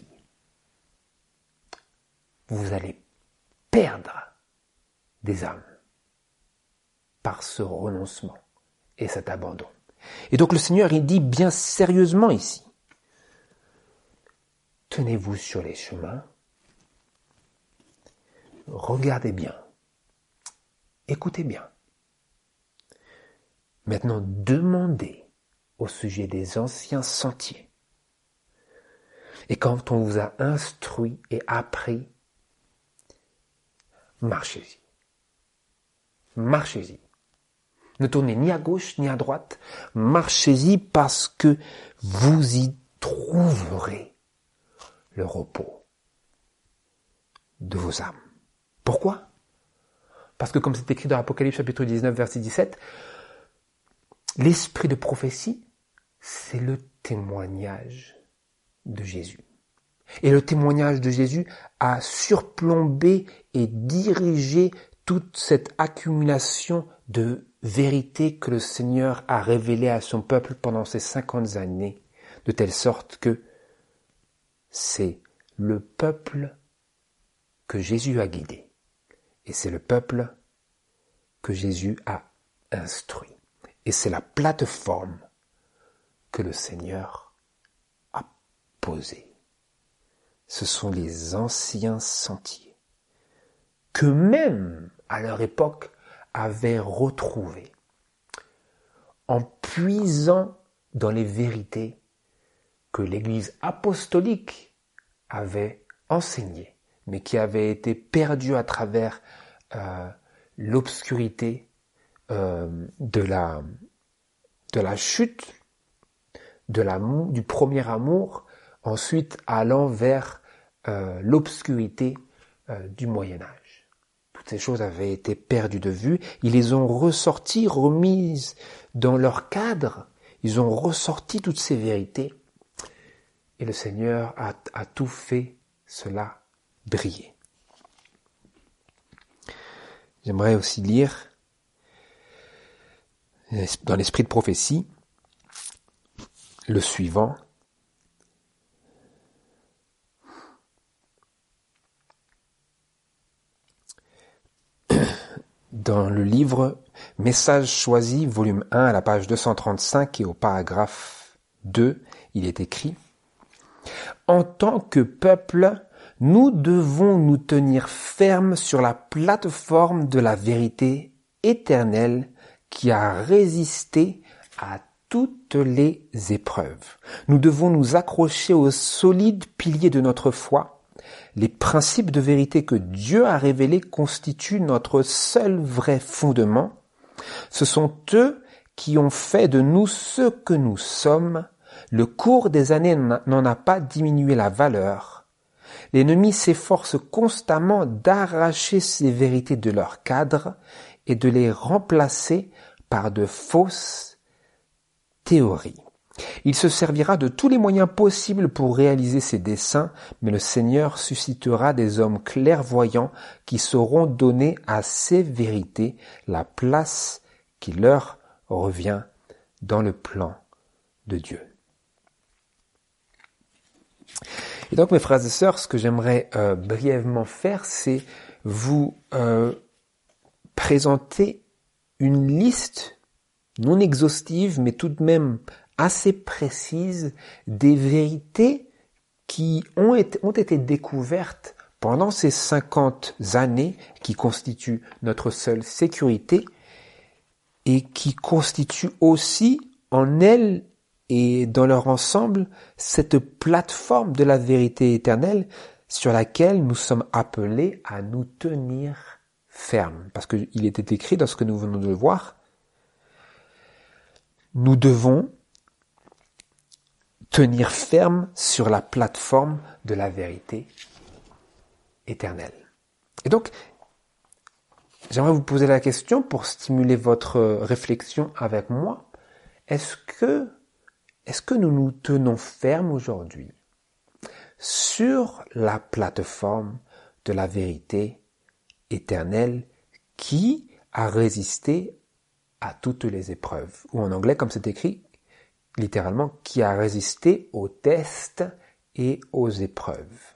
Vous allez perdre des âmes par ce renoncement et cet abandon. Et donc le Seigneur, il dit bien sérieusement ici, tenez-vous sur les chemins, regardez bien, écoutez bien. Maintenant, demandez au sujet des anciens sentiers. Et quand on vous a instruit et appris, marchez-y. Marchez-y. Ne tournez ni à gauche ni à droite. Marchez-y parce que vous y trouverez le repos de vos âmes. Pourquoi ? Parce que comme c'est écrit dans Apocalypse chapitre 19 verset 17, l'esprit de prophétie, c'est le témoignage de Jésus. Et le témoignage de Jésus a surplombé et dirigé toute cette accumulation de vérité que le Seigneur a révélée à son peuple pendant ces 50 années, de telle sorte que c'est le peuple que Jésus a guidé, et c'est le peuple que Jésus a instruit, et c'est la plateforme que le Seigneur a posée. Ce sont les anciens sentiers que même à leur époque avaient retrouvés en puisant dans les vérités que l'Église apostolique avait enseignées, mais qui avaient été perdues à travers l'obscurité de la chute, du premier amour, ensuite allant vers l'obscurité du Moyen-Âge. Tout toutes ces choses avaient été perdues de vue. Ils les ont ressorties, remises dans leur cadre. Ils ont ressorti toutes ces vérités. Et le Seigneur a tout fait cela briller. J'aimerais aussi lire, dans l'esprit de prophétie, le suivant. Dans le livre Message choisi, volume 1, à la page 235 et au paragraphe 2, il est écrit « En tant que peuple, nous devons nous tenir fermes sur la plateforme de la vérité éternelle qui a résisté à toutes les épreuves. Nous devons nous accrocher aux solides piliers de notre foi. Les principes de vérité que Dieu a révélés constituent notre seul vrai fondement. Ce sont eux qui ont fait de nous ce que nous sommes. Le cours des années n'en a pas diminué la valeur. L'ennemi s'efforce constamment d'arracher ces vérités de leur cadre et de les remplacer par de fausses théories. Il se servira de tous les moyens possibles pour réaliser ses desseins, mais le Seigneur suscitera des hommes clairvoyants qui sauront donner à ces vérités la place qui leur revient dans le plan de Dieu. Et donc, mes frères et sœurs, ce que j'aimerais brièvement faire, c'est vous présenter une liste non exhaustive, mais tout de même assez précise des vérités qui ont été découvertes pendant ces 50 années qui constituent notre seule sécurité et qui constituent aussi en elles et dans leur ensemble cette plateforme de la vérité éternelle sur laquelle nous sommes appelés à nous tenir fermes. Parce qu'il était écrit dans ce que nous venons de voir, nous devons tenir ferme sur la plateforme de la vérité éternelle. Et donc, j'aimerais vous poser la question pour stimuler votre réflexion avec moi. Est-ce que nous nous tenons fermes aujourd'hui sur la plateforme de la vérité éternelle qui a résisté à toutes les épreuves? Ou en anglais, comme c'est écrit, littéralement, qui a résisté aux tests et aux épreuves.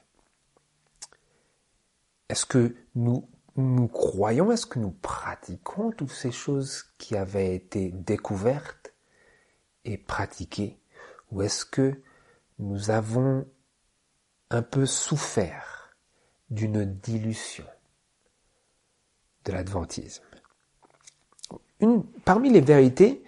Est-ce que nous croyons, est-ce que nous pratiquons toutes ces choses qui avaient été découvertes et pratiquées? Ou est-ce que nous avons un peu souffert d'une dilution de l'adventisme? Parmi les vérités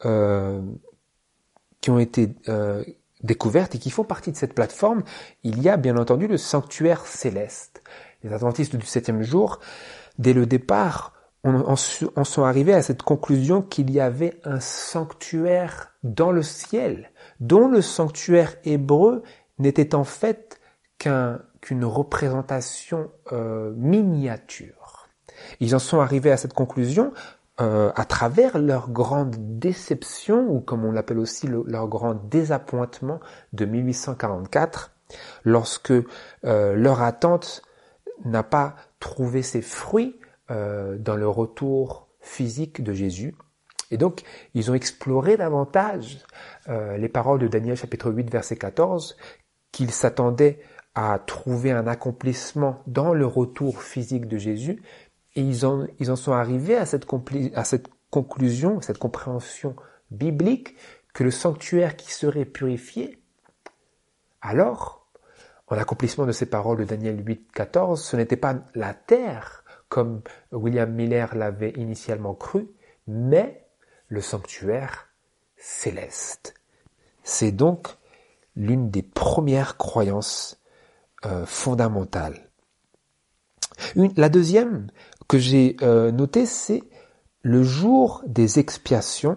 qui ont été découvertes et qui font partie de cette plateforme, il y a bien entendu le sanctuaire céleste. Les adventistes du 7e jour, dès le départ, en sont arrivés à cette conclusion qu'il y avait un sanctuaire dans le ciel, dont le sanctuaire hébreu n'était en fait qu'une représentation miniature. Ils en sont arrivés à cette conclusion à travers leur grande déception, ou comme on l'appelle aussi leur grand désappointement de 1844, lorsque leur attente n'a pas trouvé ses fruits dans le retour physique de Jésus. Et donc, ils ont exploré davantage les paroles de Daniel chapitre 8, verset 14, qu'ils s'attendaient à trouver un accomplissement dans le retour physique de Jésus. Et ils en sont arrivés à cette conclusion, cette compréhension biblique, que le sanctuaire qui serait purifié, alors, en accomplissement de ces paroles de Daniel 8, 14, ce n'était pas la terre, comme William Miller l'avait initialement cru, mais le sanctuaire céleste. C'est donc l'une des premières croyances fondamentales. La deuxième que j'ai notée, c'est le jour des expiations.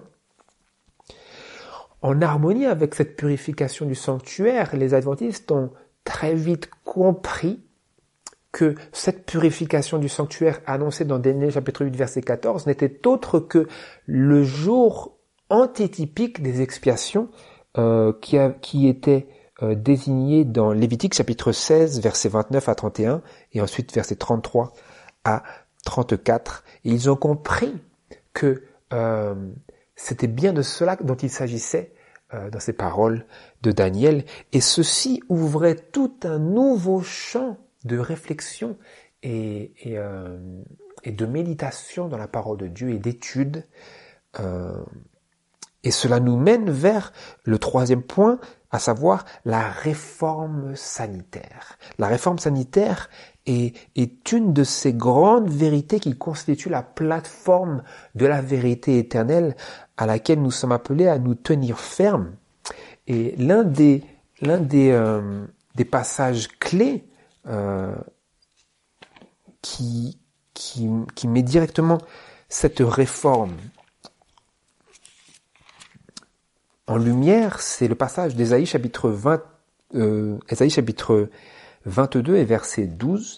En harmonie avec cette purification du sanctuaire, les adventistes ont très vite compris que cette purification du sanctuaire annoncée dans Daniel chapitre 8 verset 14 n'était autre que le jour antitypique des expiations qui était désigné dans Lévitique chapitre 16 versets 29 à 31 et ensuite versets 33 à 34. Et ils ont compris que c'était bien de cela dont il s'agissait dans ces paroles de Daniel, et ceci ouvrait tout un nouveau champ de réflexion et de méditation dans la parole de Dieu et d'étude. Et cela nous mène vers le troisième point, à savoir la réforme sanitaire. La réforme sanitaire est une de ces grandes vérités qui constituent la plateforme de la vérité éternelle à laquelle nous sommes appelés à nous tenir fermes. Et l'un des passages clés qui met directement cette réforme en lumière, c'est le passage d'Ésaïe chapitre 22 et verset 12,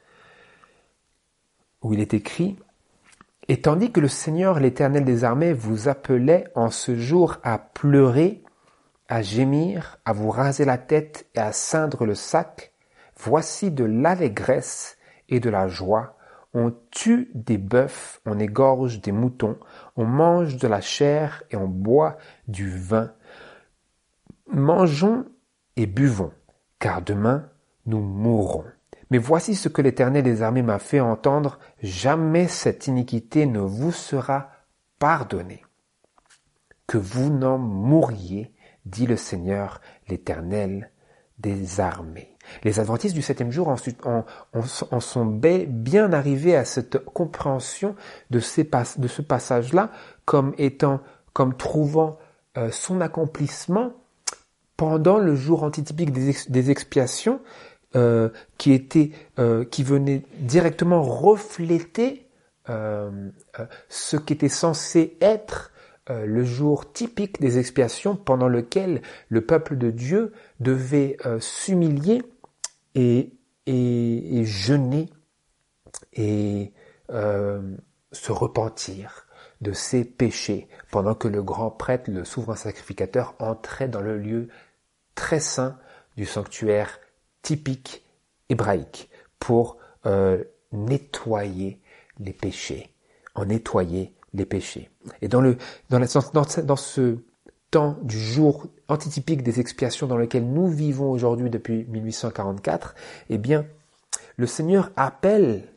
où il est écrit « Et tandis que le Seigneur, l'Éternel des armées, vous appelait en ce jour à pleurer, à gémir, à vous raser la tête et à ceindre le sac, voici de l'allégresse et de la joie. On tue des bœufs, on égorge des moutons, on mange de la chair et on boit du vin. Mangeons et buvons, car demain nous mourrons. Mais voici ce que l'Éternel des armées m'a fait entendre, jamais cette iniquité ne vous sera pardonnée. Que vous n'en mouriez, dit le Seigneur, l'Éternel des armées. » Les adventistes du septième jour en sont bien arrivés à cette compréhension de ce passage-là comme trouvant son accomplissement pendant le jour antitypique des expiations, qui venait directement refléter ce qui était censé être le jour typique des expiations pendant lequel le peuple de Dieu devait s'humilier et jeûner et se repentir de ses péchés pendant que le grand prêtre, le souverain sacrificateur, entrait dans le lieu très saint du sanctuaire typique hébraïque pour nettoyer les péchés, Et dans ce temps du jour antitypique des expiations dans lequel nous vivons aujourd'hui depuis 1844, eh bien, le Seigneur appelle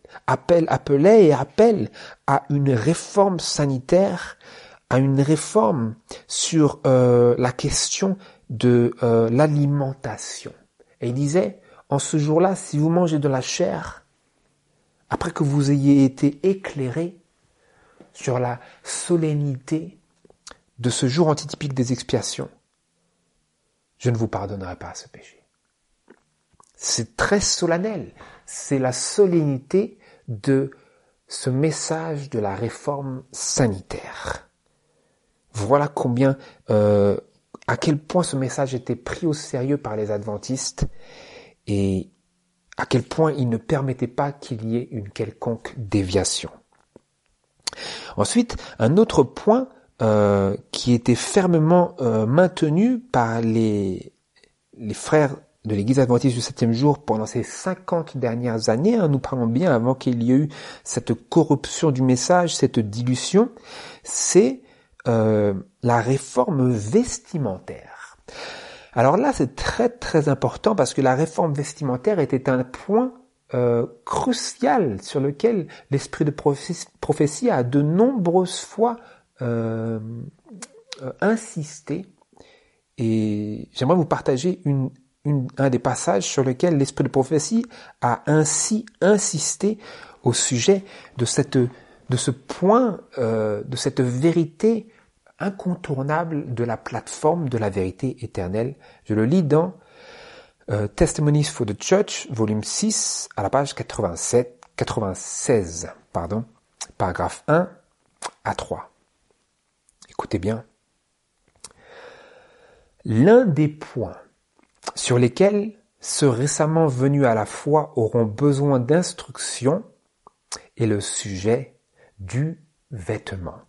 à une réforme sanitaire, à une réforme sur la question de l'alimentation. Et il disait, en ce jour-là, si vous mangez de la chair, après que vous ayez été éclairés sur la solennité de ce jour antitypique des expiations, je ne vous pardonnerai pas ce péché. C'est très solennel. C'est la solennité de ce message de la réforme sanitaire. Voilà à quel point ce message était pris au sérieux par les adventistes et à quel point il ne permettait pas qu'il y ait une quelconque déviation. Ensuite, un autre point qui était fermement maintenu par les frères de l'église adventiste du septième jour pendant ces 50 dernières années, nous parlons bien avant qu'il y ait eu cette corruption du message, cette dilution, c'est la réforme vestimentaire. Alors là, c'est très très important parce que la réforme vestimentaire était un point crucial sur lequel l'esprit de prophétie a de nombreuses fois insisté, et j'aimerais vous partager un des passages sur lequel l'esprit de prophétie a ainsi insisté au sujet de ce point, de cette vérité incontournable de la plateforme de la vérité éternelle. Je le lis dans Testimonies for the Church, volume 6, à la page 96, paragraphe 1 à 3. Écoutez bien. L'un des points sur lesquels ceux récemment venus à la foi auront besoin d'instruction est le sujet du vêtement.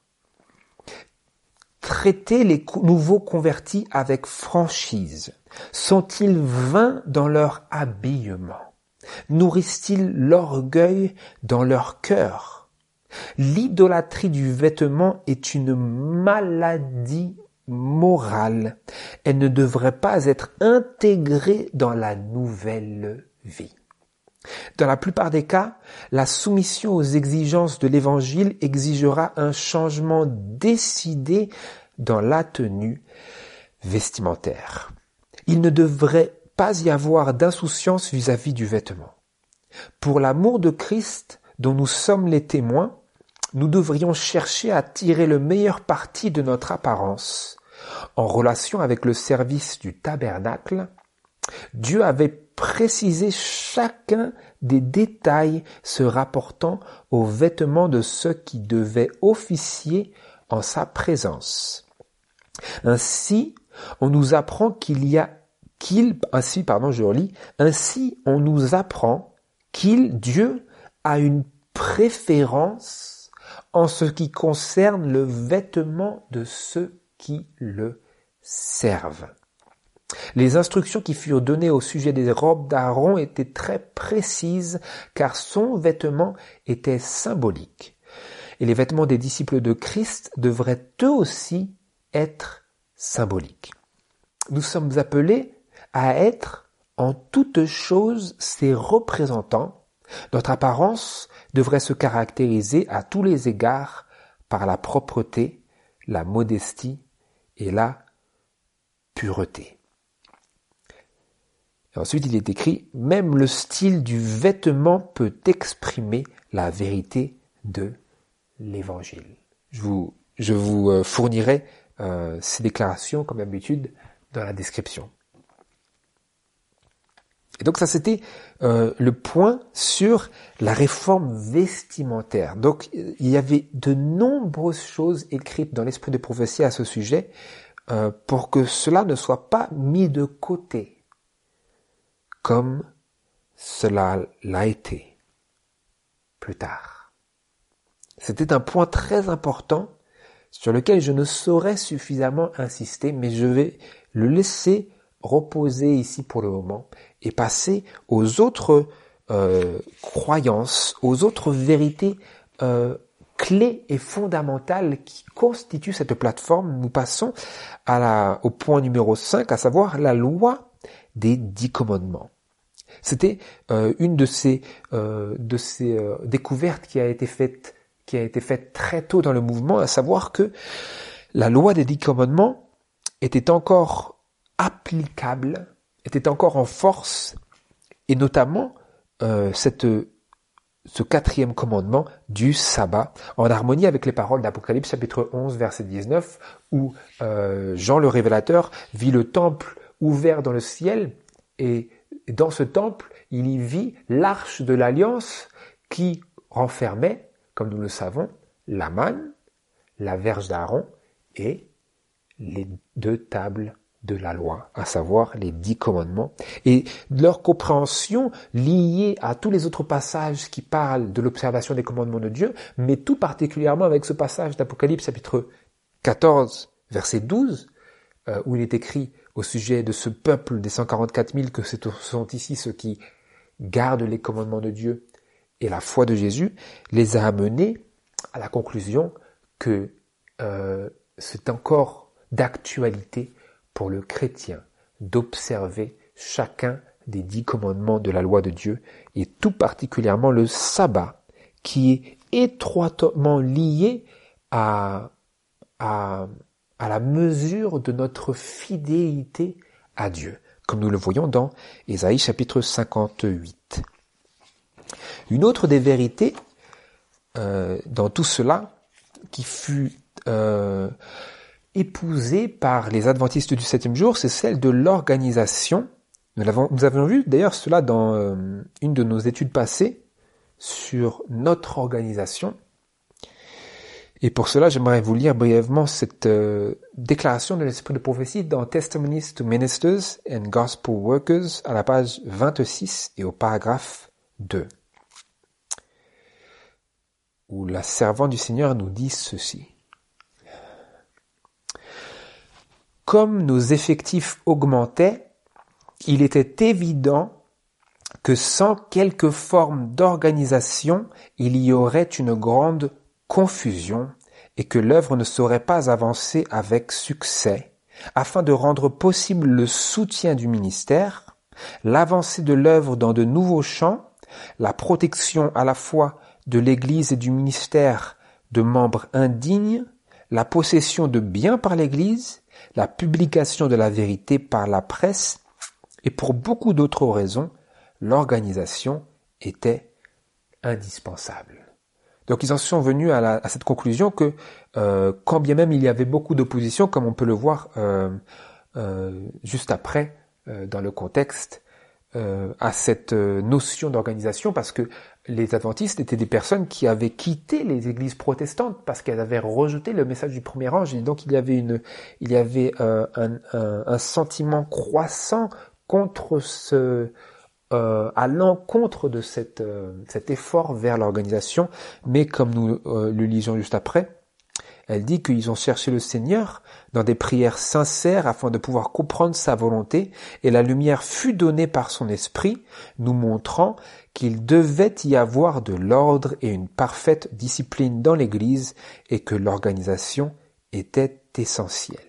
Traiter les nouveaux convertis avec franchise. Sont-ils vains dans leur habillement? Nourrissent-ils l'orgueil dans leur cœur? L'idolâtrie du vêtement est une maladie morale. Elle ne devrait pas être intégrée dans la nouvelle vie. Dans la plupart des cas, la soumission aux exigences de l'Évangile exigera un changement décidé dans la tenue vestimentaire. Il ne devrait pas y avoir d'insouciance vis-à-vis du vêtement. Pour l'amour de Christ dont nous sommes les témoins, nous devrions chercher à tirer le meilleur parti de notre apparence. En relation avec le service du tabernacle, Dieu avait précisé chacun des détails se rapportant aux vêtements de ceux qui devaient officier en sa présence. Ainsi, on nous apprend Dieu a une préférence en ce qui concerne le vêtement de ceux qui le servent. Les instructions qui furent données au sujet des robes d'Aaron étaient très précises car son vêtement était symbolique. Et les vêtements des disciples de Christ devraient eux aussi être symboliques. Nous sommes appelés à être en toutes choses ses représentants. Notre apparence devrait se caractériser à tous les égards par la propreté, la modestie et la pureté. Et ensuite, il est écrit « Même le style du vêtement peut exprimer la vérité de l'Évangile ». Je vous fournirai ces déclarations, comme d'habitude, dans la description. Et donc ça, c'était le point sur la réforme vestimentaire. Donc, il y avait de nombreuses choses écrites dans l'esprit de prophétie à ce sujet pour que cela ne soit pas mis de côté, comme cela l'a été plus tard. C'était un point très important sur lequel je ne saurais suffisamment insister, mais je vais le laisser reposer ici pour le moment et passer aux autres croyances, aux autres vérités clés et fondamentales qui constituent cette plateforme. Nous passons au point numéro 5, à savoir la loi des 10 commandements. C'était une de ces découvertes qui a été faite très tôt dans le mouvement, à savoir que la loi des 10 commandements était encore applicable, était encore en force, et notamment ce 4e commandement du sabbat, en harmonie avec les paroles d'Apocalypse chapitre 11 verset 19, où Jean le révélateur vit le temple ouvert dans le ciel, et dans ce temple, il y vit l'arche de l'alliance qui renfermait, comme nous le savons, la manne, la verge d'Aaron et les 2 tables de la loi, à savoir les 10 commandements, et leur compréhension liée à tous les autres passages qui parlent de l'observation des commandements de Dieu, mais tout particulièrement avec ce passage d'Apocalypse chapitre 14 verset 12, où il est écrit au sujet de ce peuple des 144 000 que ce sont ici ceux qui gardent les commandements de Dieu et la foi de Jésus, les a amenés à la conclusion que c'est encore d'actualité pour le chrétien d'observer chacun des 10 commandements de la loi de Dieu, et tout particulièrement le sabbat, qui est étroitement lié à la mesure de notre fidélité à Dieu, comme nous le voyons dans Ésaïe chapitre 58. Une autre des vérités dans tout cela qui fut épousée par les adventistes du 7e jour, c'est celle de l'organisation. Nous avions vu d'ailleurs cela dans une de nos études passées sur notre organisation. Et pour cela, j'aimerais vous lire brièvement cette déclaration de l'Esprit de prophétie dans Testimonies to Ministers and Gospel Workers à la page 26 et au paragraphe 2, où la servante du Seigneur nous dit ceci. Comme nos effectifs augmentaient, il était évident que sans quelque forme d'organisation, il y aurait une grande confusion et que l'œuvre ne saurait pas avancer avec succès, afin de rendre possible le soutien du ministère, l'avancée de l'œuvre dans de nouveaux champs, la protection à la fois de l'Église et du ministère de membres indignes, la possession de biens par l'Église, la publication de la vérité par la presse, et pour beaucoup d'autres raisons, l'organisation était indispensable. Donc ils en sont venus à cette conclusion que quand bien même il y avait beaucoup d'opposition, comme on peut le voir juste après dans le contexte, à cette notion d'organisation, parce que les adventistes étaient des personnes qui avaient quitté les églises protestantes parce qu'elles avaient rejeté le message du premier ange, et donc il y avait un sentiment croissant contre à l'encontre de cet effort vers l'organisation. Mais comme nous le lisions juste après, elle dit qu'ils ont cherché le Seigneur dans des prières sincères afin de pouvoir comprendre sa volonté, et la lumière fut donnée par son esprit, nous montrant qu'il devait y avoir de l'ordre et une parfaite discipline dans l'Église, et que l'organisation était essentielle.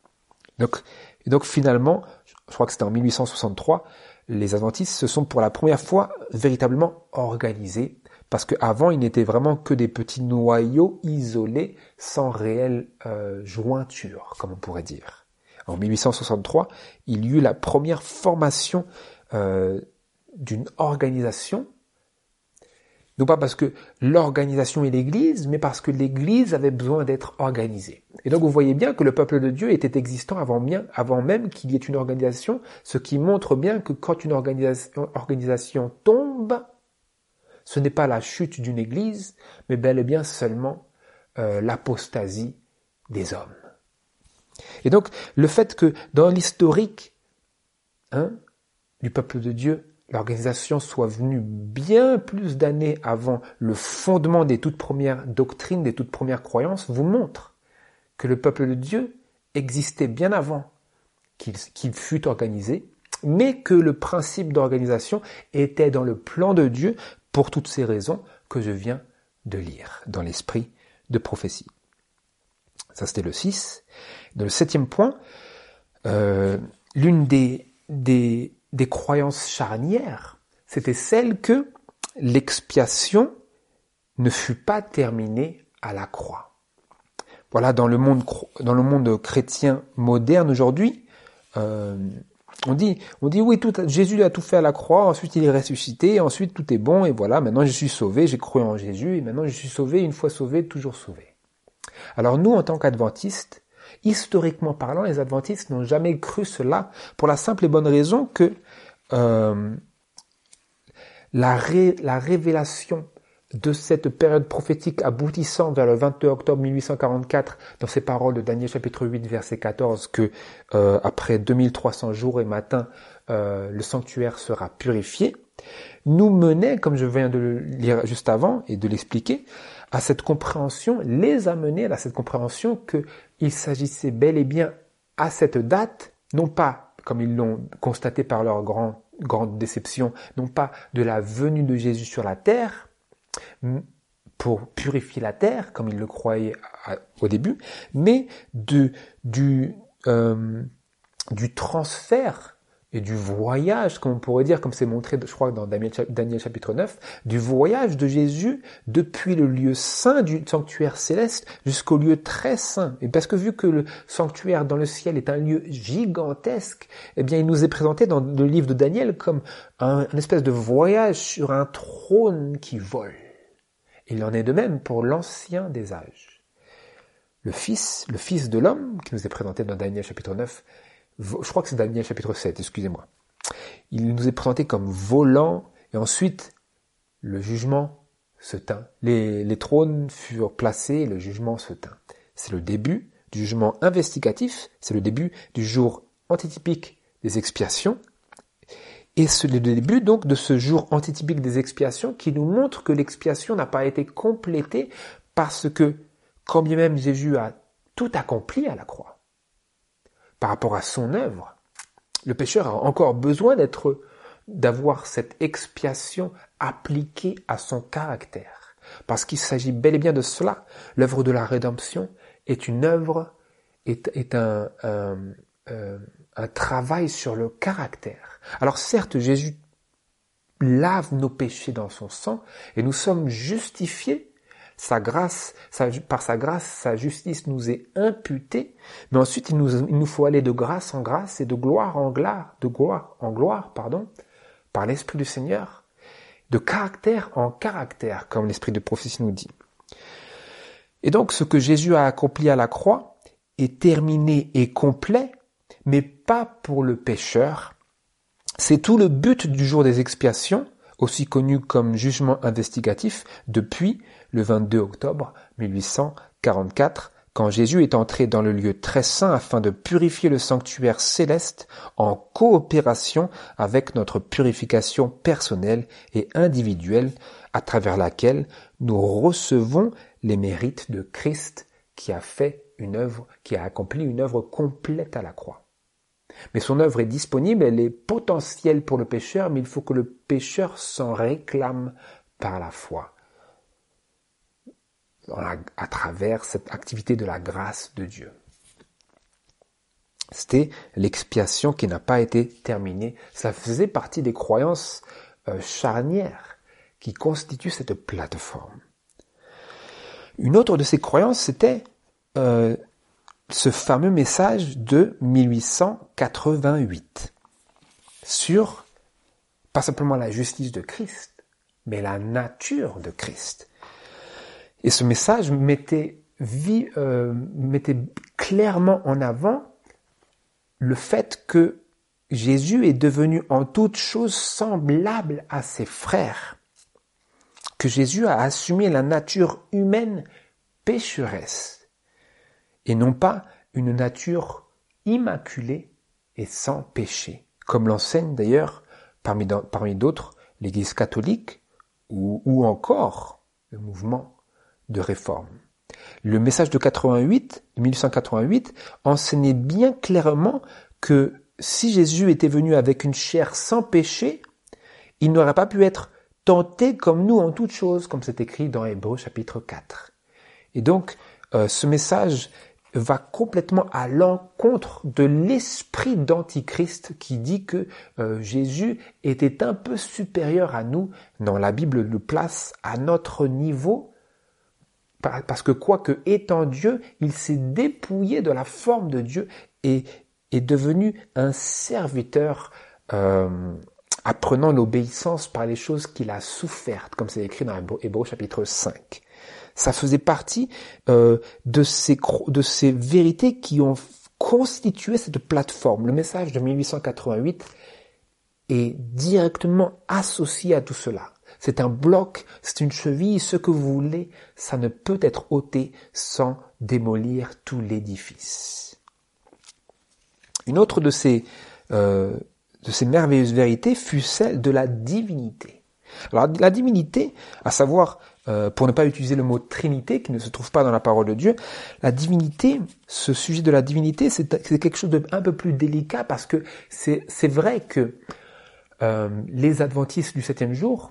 Donc finalement, je crois que c'était en 1863, les adventistes se sont pour la première fois véritablement organisés, parce qu'avant, ils n'étaient vraiment que des petits noyaux isolés, sans réelle jointure, comme on pourrait dire. En 1863, il y eut la première formation d'une organisation, non pas parce que l'organisation est l'Église, mais parce que l'Église avait besoin d'être organisée. Et donc vous voyez bien que le peuple de Dieu était existant avant même qu'il y ait une organisation, ce qui montre bien que quand une organisation tombe, ce n'est pas la chute d'une église, mais bel et bien seulement l'apostasie des hommes. Et donc, le fait que dans l'historique du peuple de Dieu, l'organisation soit venue bien plus d'années avant le fondement des toutes premières doctrines, des toutes premières croyances, vous montre que le peuple de Dieu existait bien avant qu'il fût organisé, mais que le principe d'organisation était dans le plan de Dieu, pour toutes ces raisons que je viens de lire dans l'esprit de prophétie. Ça, c'était le 6. Dans le 7e point, l'une des croyances charnières, c'était celle que l'expiation ne fut pas terminée à la croix. Voilà, dans le monde chrétien moderne aujourd'hui, on dit oui, Jésus a tout fait à la croix, ensuite il est ressuscité, ensuite tout est bon, et voilà, maintenant je suis sauvé, j'ai cru en Jésus, et maintenant je suis sauvé, une fois sauvé, toujours sauvé. Alors nous, en tant qu'adventistes, historiquement parlant, les adventistes n'ont jamais cru cela, pour la simple et bonne raison que la révélation de cette période prophétique aboutissant vers le 22 octobre 1844 dans ces paroles de Daniel chapitre 8 verset 14 que après 2300 jours et matins le sanctuaire sera purifié, nous menait, comme je viens de le lire juste avant et de l'expliquer, à cette compréhension, les amener à cette compréhension qu'il s'agissait bel et bien à cette date, non pas, comme ils l'ont constaté par leur grande déception, non pas de la venue de Jésus sur la terre, pour purifier la terre, comme ils le croyaient au début, mais du transfert et du voyage, comme on pourrait dire, comme c'est montré, je crois, dans Daniel chapitre 9, du voyage de Jésus depuis le lieu saint du sanctuaire céleste jusqu'au lieu très saint. Et parce que vu que le sanctuaire dans le ciel est un lieu gigantesque, eh bien, il nous est présenté dans le livre de Daniel comme un espèce de voyage sur un trône qui vole. Il en est de même pour l'ancien des âges. Le Fils de l'homme, qui nous est présenté dans Daniel chapitre 9, je crois que c'est Daniel chapitre 7, excusez-moi. Il nous est présenté comme volant, et ensuite, le jugement, se tint. Les trônes furent placés et le jugement se tint. C'est le début du jugement investigatif, c'est le début du jour antitypique des expiations. Et c'est le début donc de ce jour antitypique des expiations qui nous montre que l'expiation n'a pas été complétée parce que, quand bien même Jésus a tout accompli à la croix, par rapport à son œuvre, le pécheur a encore besoin d'avoir cette expiation appliquée à son caractère. Parce qu'il s'agit bel et bien de cela. L'œuvre de la rédemption est une œuvre, est un travail sur le caractère. Alors certes, Jésus lave nos péchés dans son sang et nous sommes justifiés. Par sa grâce, sa justice nous est imputée, mais ensuite il nous faut aller de grâce en grâce et de gloire en gloire, par l'Esprit du Seigneur, de caractère en caractère, comme l'Esprit de prophétie nous dit. Et donc ce que Jésus a accompli à la croix est terminé et complet, mais pas pour le pécheur. C'est tout le but du jour des expiations, aussi connu comme jugement investigatif, depuis le 22 octobre 1844, quand Jésus est entré dans le lieu très saint afin de purifier le sanctuaire céleste en coopération avec notre purification personnelle et individuelle, à travers laquelle nous recevons les mérites de Christ qui a accompli une œuvre complète à la croix. Mais son œuvre est disponible, elle est potentielle pour le pécheur, mais il faut que le pécheur s'en réclame par la foi, à travers cette activité de la grâce de Dieu. C'était l'expiation qui n'a pas été terminée. Ça faisait partie des croyances charnières qui constituent cette plateforme. Une autre de ces croyances, c'était ce fameux message de 1888 sur, pas simplement la justice de Christ, mais la nature de Christ. Et ce message mettait clairement en avant le fait que Jésus est devenu en toute chose semblable à ses frères, que Jésus a assumé la nature humaine pécheresse, et non pas une nature immaculée et sans péché, comme l'enseigne d'ailleurs parmi d'autres l'Église catholique ou encore le mouvement de réforme. Le message de 1888 enseignait bien clairement que si Jésus était venu avec une chair sans péché, il n'aurait pas pu être tenté comme nous en toutes choses, comme c'est écrit dans Hébreux chapitre 4. Et donc, ce message va complètement à l'encontre de l'esprit d'Antichrist qui dit que Jésus était un peu supérieur à nous. Non, la Bible le place à notre niveau, parce que quoique étant Dieu, il s'est dépouillé de la forme de Dieu et est devenu un serviteur apprenant l'obéissance par les choses qu'il a souffertes, comme c'est écrit dans Hébreux chapitre 5. Ça faisait partie de ces vérités qui ont constitué cette plateforme. Le message de 1888 est directement associé à tout cela. C'est un bloc, c'est une cheville, ce que vous voulez, ça ne peut être ôté sans démolir tout l'édifice. Une autre de ces merveilleuses vérités fut celle de la divinité. Alors la divinité, à savoir, pour ne pas utiliser le mot Trinité, qui ne se trouve pas dans la parole de Dieu, la divinité, ce sujet de la divinité, c'est quelque chose d'un peu plus délicat parce que c'est vrai que les adventistes du 7e jour,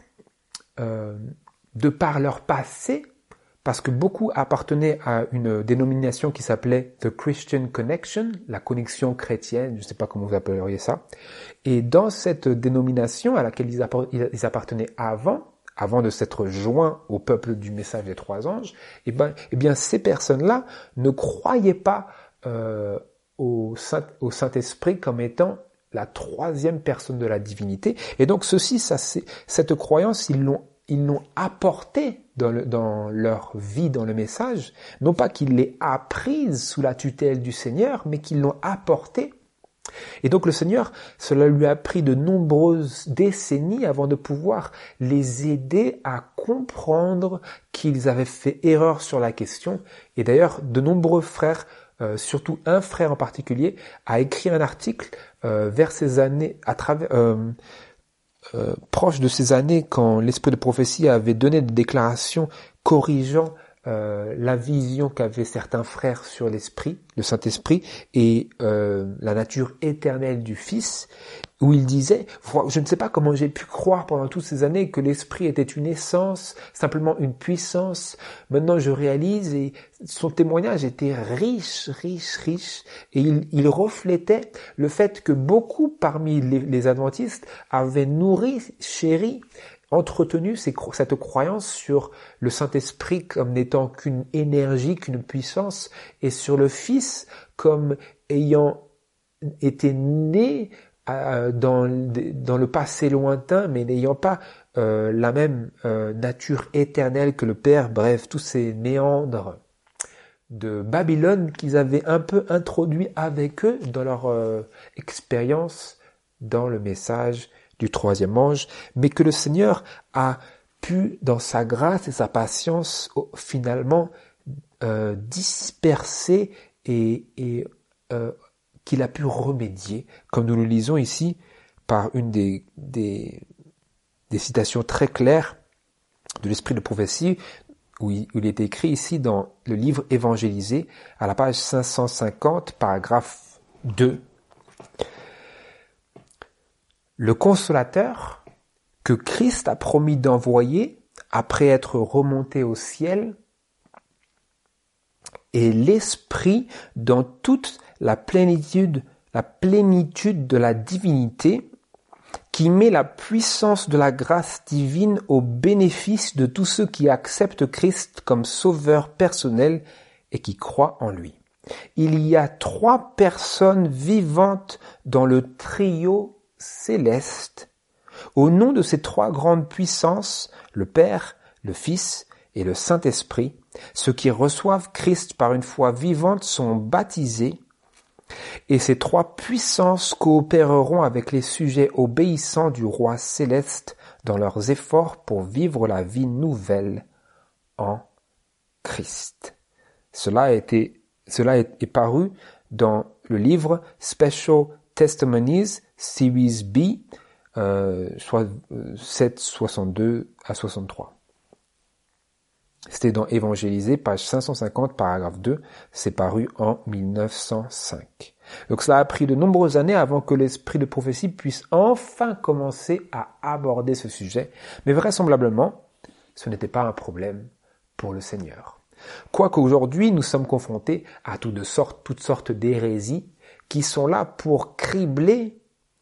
de par leur passé, parce que beaucoup appartenaient à une dénomination qui s'appelait The Christian Connection, la connexion chrétienne, je ne sais pas comment vous appelleriez ça, et dans cette dénomination à laquelle ils appartenaient avant de s'être joints au peuple du message des trois anges, eh bien ces personnes-là ne croyaient pas au Saint-Esprit comme étant la troisième personne de la divinité. Et donc cette croyance, ils l'ont apportée dans leur vie, dans le message, non pas qu'ils l'aient apprise sous la tutelle du Seigneur, mais qu'ils l'ont apportée Et donc le Seigneur, cela lui a pris de nombreuses décennies avant de pouvoir les aider à comprendre qu'ils avaient fait erreur sur la question. Et d'ailleurs, de nombreux frères, surtout un frère en particulier, a écrit un article vers ces années, proche de ces années, quand l'Esprit de prophétie avait donné des déclarations corrigeant la vision qu'avaient certains frères sur l'Esprit, le Saint-Esprit, et la nature éternelle du Fils, où il disait, je ne sais pas comment j'ai pu croire pendant toutes ces années que l'Esprit était une essence, simplement une puissance. Maintenant je réalise, et son témoignage était riche, et il reflétait le fait que beaucoup parmi les adventistes avaient nourri, chéri, entretenu cette croyance sur le Saint-Esprit comme n'étant qu'une énergie, qu'une puissance, et sur le Fils comme ayant été né dans le passé lointain, mais n'ayant pas la même nature éternelle que le Père. Bref, tous ces méandres de Babylone qu'ils avaient un peu introduits avec eux dans leur expérience dans le message du troisième ange, mais que le Seigneur a pu, dans sa grâce et sa patience, finalement disperser et qu'il a pu remédier, comme nous le lisons ici par une des citations très claires de l'Esprit de prophétie, où il est écrit ici dans le livre Évangélisé, à la page 550, paragraphe 2. Le consolateur que Christ a promis d'envoyer après être remonté au ciel est l'Esprit dans toute la plénitude de la divinité, qui met la puissance de la grâce divine au bénéfice de tous ceux qui acceptent Christ comme sauveur personnel et qui croient en lui. Il y a 3 personnes vivantes dans le trio céleste. Au nom de ces 3 grandes puissances, le Père, le Fils et le Saint-Esprit, ceux qui reçoivent Christ par une foi vivante sont baptisés, et ces 3 puissances coopéreront avec les sujets obéissants du Roi céleste dans leurs efforts pour vivre la vie nouvelle en Christ. Cela est paru dans le livre Special Testimonies, Series B, soit 7, 62 à 63. C'était dans Évangélisé, page 550, paragraphe 2. C'est paru en 1905. Donc cela a pris de nombreuses années avant que l'Esprit de prophétie puisse enfin commencer à aborder ce sujet. Mais vraisemblablement, ce n'était pas un problème pour le Seigneur. Quoique aujourd'hui, nous sommes confrontés à toutes sortes d'hérésies qui sont là pour cribler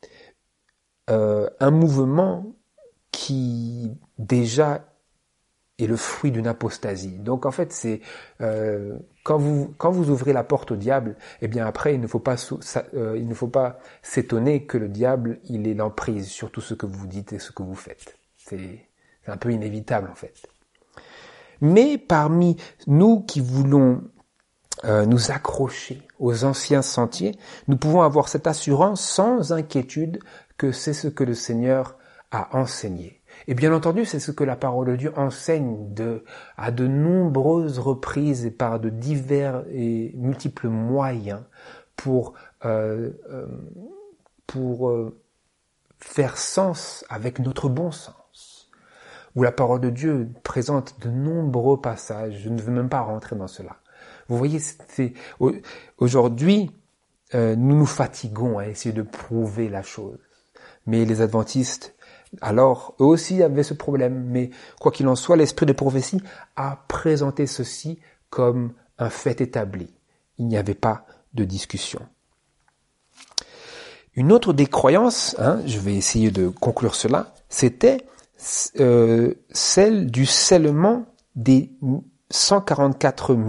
un mouvement qui déjà est le fruit d'une apostasie. Donc en fait, c'est quand vous ouvrez la porte au diable, eh bien après il ne faut pas s'étonner que le diable il ait l'emprise sur tout ce que vous dites et ce que vous faites. C'est un peu inévitable en fait. Mais parmi nous qui voulons nous accrocher aux anciens sentiers, nous pouvons avoir cette assurance sans inquiétude que c'est ce que le Seigneur a enseigné. Et bien entendu, c'est ce que la parole de Dieu enseigne à de nombreuses reprises et par de divers et multiples moyens pour faire sens avec notre bon sens. Où la parole de Dieu présente de nombreux passages. Je ne veux même pas rentrer dans cela. Vous voyez, aujourd'hui, nous nous fatiguons à essayer de prouver la chose. Mais les adventistes, alors, eux aussi avaient ce problème, mais quoi qu'il en soit, l'Esprit de prophétie a présenté ceci comme un fait établi. Il n'y avait pas de discussion. Une autre des croyances, je vais essayer de conclure cela, c'était celle du scellement des 144 000.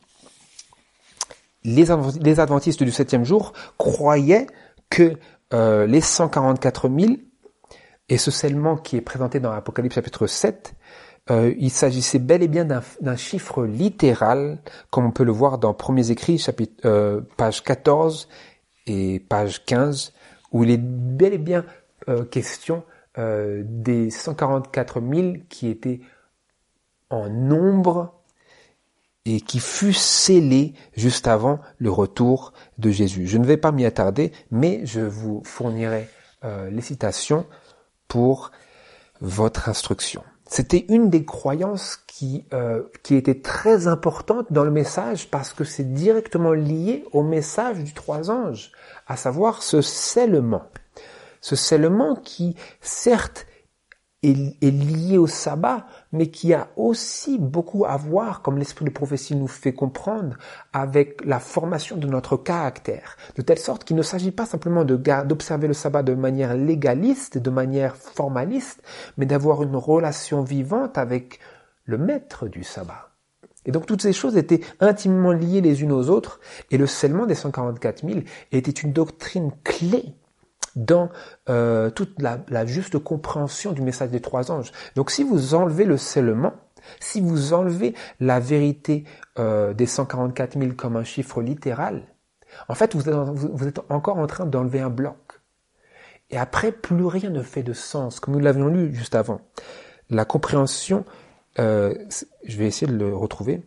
Les adventistes du 7e jour croyaient que les 144 000 et ce scellement qui est présenté dans l'Apocalypse chapitre 7, il s'agissait bel et bien d'un chiffre littéral, comme on peut le voir dans Premiers Écrits, page 14 et page 15, où il est bel et bien question des 144 000 qui étaient en nombre et qui fut scellé juste avant le retour de Jésus. Je ne vais pas m'y attarder, mais je vous fournirai les citations pour votre instruction. C'était une des croyances qui était très importante dans le message parce que c'est directement lié au message du trois anges, à savoir ce scellement. Ce scellement qui, certes, est lié au sabbat, mais qui a aussi beaucoup à voir, comme l'esprit de prophétie nous fait comprendre, avec la formation de notre caractère. De telle sorte qu'il ne s'agit pas simplement d'observer le sabbat de manière légaliste, de manière formaliste, mais d'avoir une relation vivante avec le maître du sabbat. Et donc toutes ces choses étaient intimement liées les unes aux autres, et le scellement des 144 000 était une doctrine clé dans toute la juste compréhension du message des trois anges. Donc si vous enlevez le scellement, si vous enlevez la vérité des 144 000 comme un chiffre littéral, en fait vous êtes encore en train d'enlever un bloc. Et après, plus rien ne fait de sens, comme nous l'avions lu juste avant. La compréhension, je vais essayer de le retrouver.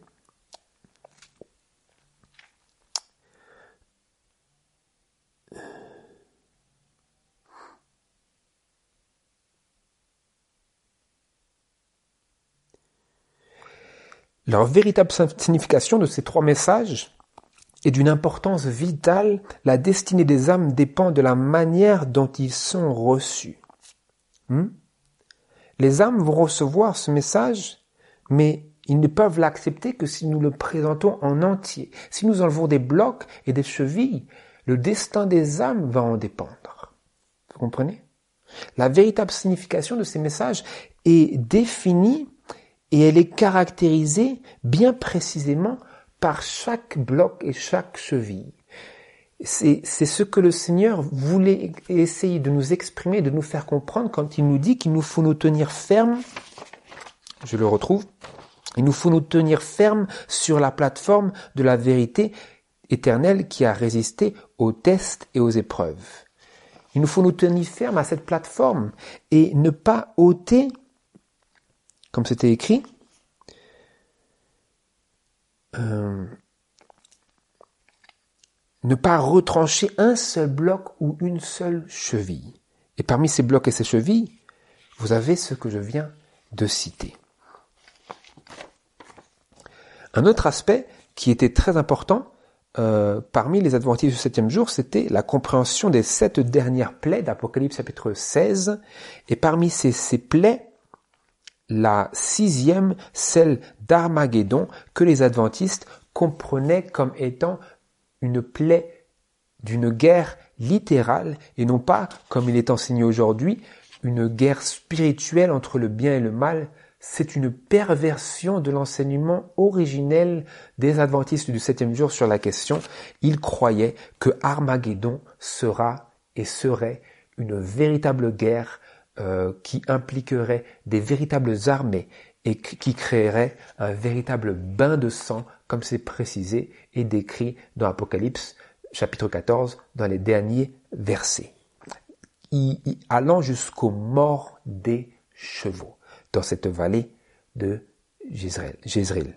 Leur véritable signification de ces trois messages est d'une importance vitale. La destinée des âmes dépend de la manière dont ils sont reçus. Les âmes vont recevoir ce message, mais ils ne peuvent l'accepter que si nous le présentons en entier. Si nous enlevons des blocs et des chevilles, le destin des âmes va en dépendre. Vous comprenez? La véritable signification de ces messages est définie et elle est caractérisée bien précisément par chaque bloc et chaque cheville. C'est ce que le Seigneur voulait essayer de nous exprimer, de nous faire comprendre quand il nous dit qu'il nous faut nous tenir fermes. Je le retrouve. Il nous faut nous tenir fermes sur la plateforme de la vérité éternelle qui a résisté aux tests et aux épreuves. Il nous faut nous tenir fermes à cette plateforme et ne pas ôter, comme c'était écrit, ne pas retrancher un seul bloc ou une seule cheville. Et parmi ces blocs et ces chevilles, vous avez ce que je viens de citer. Un autre aspect qui était très important parmi les adventistes du septième jour, c'était la compréhension des 7 dernières plaies d'Apocalypse chapitre 16. Et parmi ces plaies, la 6e, celle d'Armageddon, que les adventistes comprenaient comme étant une plaie d'une guerre littérale et non pas, comme il est enseigné aujourd'hui, une guerre spirituelle entre le bien et le mal. C'est une perversion de l'enseignement originel des adventistes du septième jour sur la question. Ils croyaient que Armageddon sera et serait une véritable guerre qui impliquerait des véritables armées et qui créerait un véritable bain de sang, comme c'est précisé et décrit dans Apocalypse chapitre 14, dans les derniers versets, allant jusqu'aux morts des chevaux, dans cette vallée de Jezreel.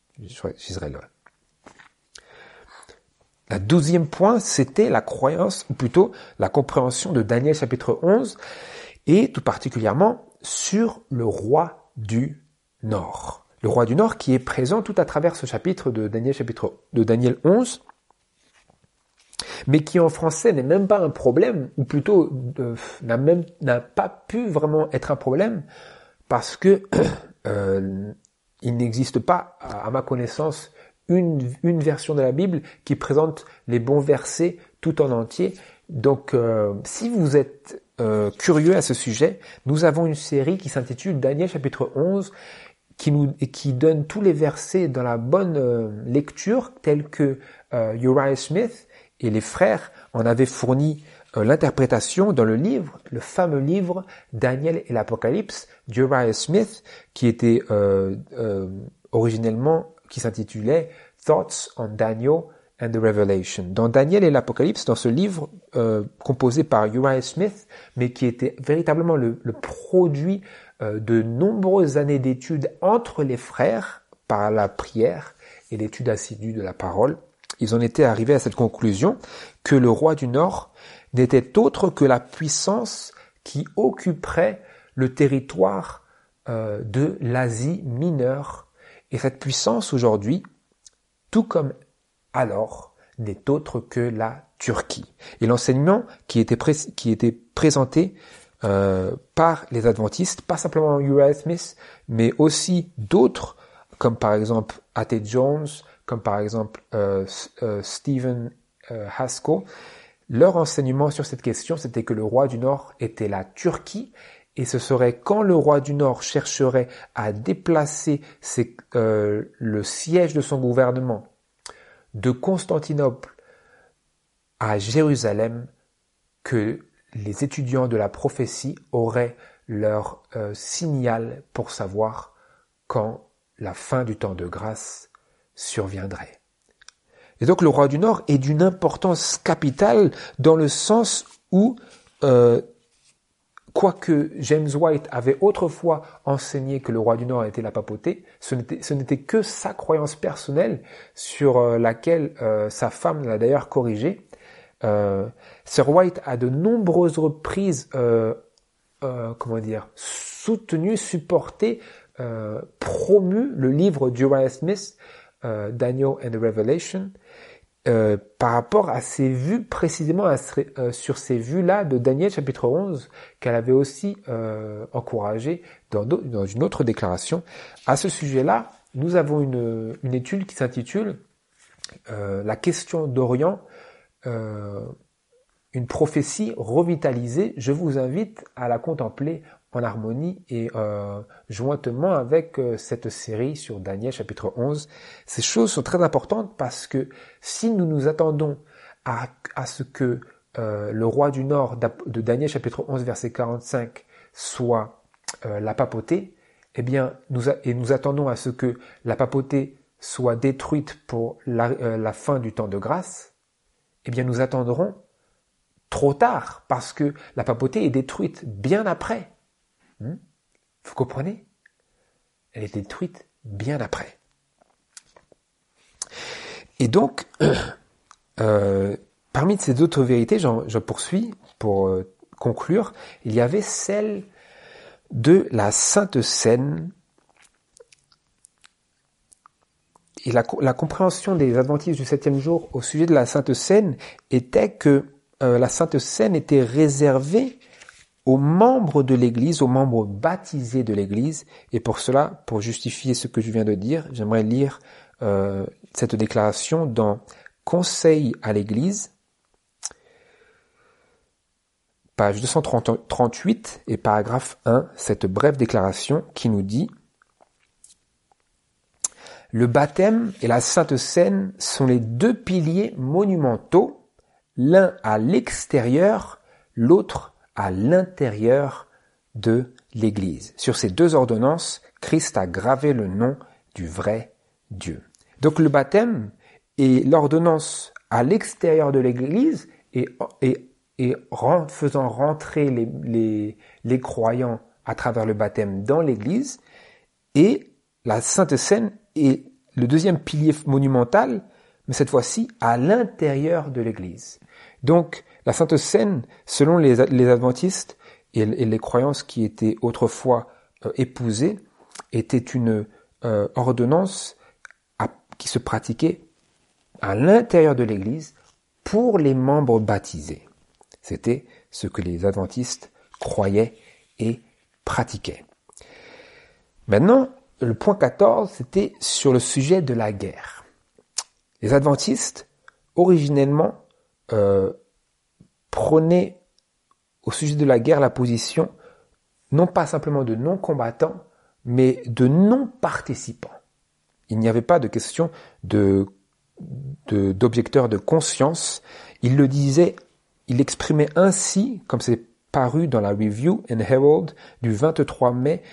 La 12e point, c'était la croyance, ou plutôt la compréhension de Daniel chapitre 11, et tout particulièrement sur le roi du Nord. Le roi du Nord qui est présent tout à travers ce chapitre de Daniel 11, mais qui en français n'est même pas un problème, ou plutôt n'a pas pu vraiment être un problème, parce que il n'existe pas, à ma connaissance, une version de la Bible qui présente les bons versets tout en entier. Donc, si vous êtes curieux à ce sujet, nous avons une série qui s'intitule Daniel chapitre 11, qui donne tous les versets dans la bonne lecture, tels que Uriah Smith et les frères en avaient fourni l'interprétation dans le fameux livre Daniel et l'Apocalypse d'Uriah Smith, qui était originellement, qui s'intitulait Thoughts on Daniel and the Revelation. Dans Daniel et l'Apocalypse, dans ce livre composé par Uriah Smith, mais qui était véritablement le produit de nombreuses années d'études entre les frères par la prière et l'étude assidue de la parole, ils en étaient arrivés à cette conclusion que le roi du Nord n'était autre que la puissance qui occuperait le territoire de l'Asie mineure. Et cette puissance aujourd'hui, tout comme alors, n'est autre que la Turquie. Et l'enseignement qui était présenté par les adventistes, pas simplement Uriah Smith, mais aussi d'autres, comme par exemple A.T. Jones, comme par exemple Stephen Haskell, leur enseignement sur cette question, c'était que le roi du Nord était la Turquie, et ce serait quand le roi du Nord chercherait à déplacer le siège de son gouvernement de Constantinople à Jérusalem que les étudiants de la prophétie auraient leur signal pour savoir quand la fin du temps de grâce surviendrait. Et donc le roi du Nord est d'une importance capitale dans le sens où, quoique James White avait autrefois enseigné que le roi du Nord était la papauté, ce n'était que sa croyance personnelle sur laquelle sa femme l'a d'ailleurs corrigé. Sir White a de nombreuses reprises soutenu, supporté, promu le livre d'Uriah Smith, Daniel and the Revelation, par rapport à ses vues, précisément sur ces vues-là de Daniel chapitre 11, qu'elle avait aussi encouragé dans une autre déclaration. À ce sujet-là, nous avons une étude qui s'intitule La question d'Orient, une prophétie revitalisée. Je vous invite à la contempler en harmonie et jointement avec cette série sur Daniel chapitre 11. Ces choses sont très importantes parce que si nous nous attendons à ce que le roi du Nord de Daniel chapitre 11 verset 45 soit la papauté, eh bien nous attendons à ce que la papauté soit détruite pour la fin du temps de grâce, eh bien nous attendrons trop tard parce que la papauté est détruite bien après. Vous comprenez? Elle est détruite bien après. Et donc, parmi ces autres vérités, je poursuis pour conclure, il y avait celle de la Sainte Seine. Et la compréhension des adventistes du 7e jour au sujet de la Sainte Seine était que la Sainte Seine était réservée aux membres de l'Église, aux membres baptisés de l'Église. Et pour cela, pour justifier ce que je viens de dire, j'aimerais lire cette déclaration dans Conseil à l'Église, page 238 et paragraphe 1, cette brève déclaration qui nous dit « Le baptême et la Sainte Seine sont les deux piliers monumentaux, l'un à l'extérieur, l'autre à l'intérieur de l'Église. Sur ces deux ordonnances, Christ a gravé le nom du vrai Dieu. » Donc le baptême est l'ordonnance à l'extérieur de l'Église et faisant rentrer les croyants à travers le baptême dans l'Église, et la Sainte Seine est le deuxième pilier monumental, mais cette fois-ci à l'intérieur de l'Église. Donc la Sainte Seine, selon les adventistes et les croyances qui étaient autrefois épousées, était une ordonnance qui se pratiquait à l'intérieur de l'Église pour les membres baptisés. C'était ce que les adventistes croyaient et pratiquaient. Maintenant, le point 14, c'était sur le sujet de la guerre. Les adventistes, originellement, prenaient au sujet de la guerre la position non pas simplement de non-combattants, mais de non-participants. Il n'y avait pas de question d'objecteurs de conscience. Il le disait, il exprimait ainsi, comme c'est paru dans la Review and Herald du 23 mai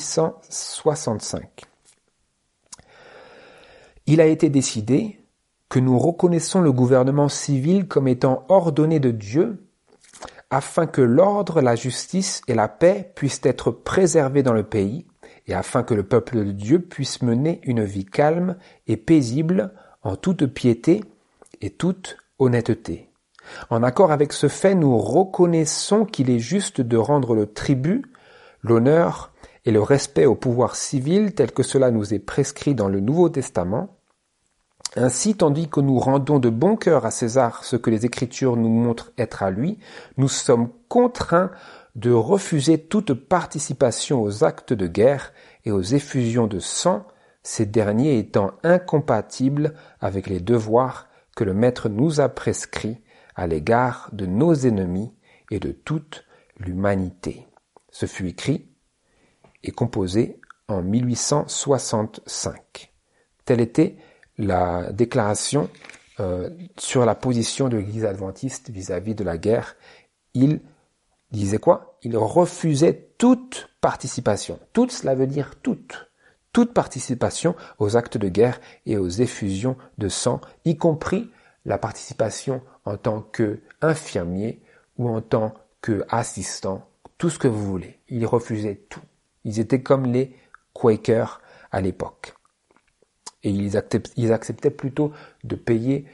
1865. Il a été décidé que nous reconnaissons le gouvernement civil comme étant ordonné de Dieu, afin que l'ordre, la justice et la paix puissent être préservés dans le pays, et afin que le peuple de Dieu puisse mener une vie calme et paisible en toute piété et toute honnêteté. En accord avec ce fait, nous reconnaissons qu'il est juste de rendre le tribut, l'honneur et le respect au pouvoir civil tel que cela nous est prescrit dans le Nouveau Testament. Ainsi, tandis que nous rendons de bon cœur à César ce que les Écritures nous montrent être à lui, nous sommes contraints de refuser toute participation aux actes de guerre et aux effusions de sang, ces derniers étant incompatibles avec les devoirs que le Maître nous a prescrits à l'égard de nos ennemis et de toute l'humanité. Ce fut écrit et composé en 1865. Telle était la déclaration sur la position de l'Église adventiste vis-à-vis de la guerre. Il disait quoi? Il refusait toute participation. Toute, cela veut dire toute. Toute participation aux actes de guerre et aux effusions de sang, y compris la participation en tant qu'infirmier ou en tant qu'assistant, tout ce que vous voulez. Il refusait tout. Ils étaient comme les Quakers à l'époque. Et ils acceptaient plutôt de payer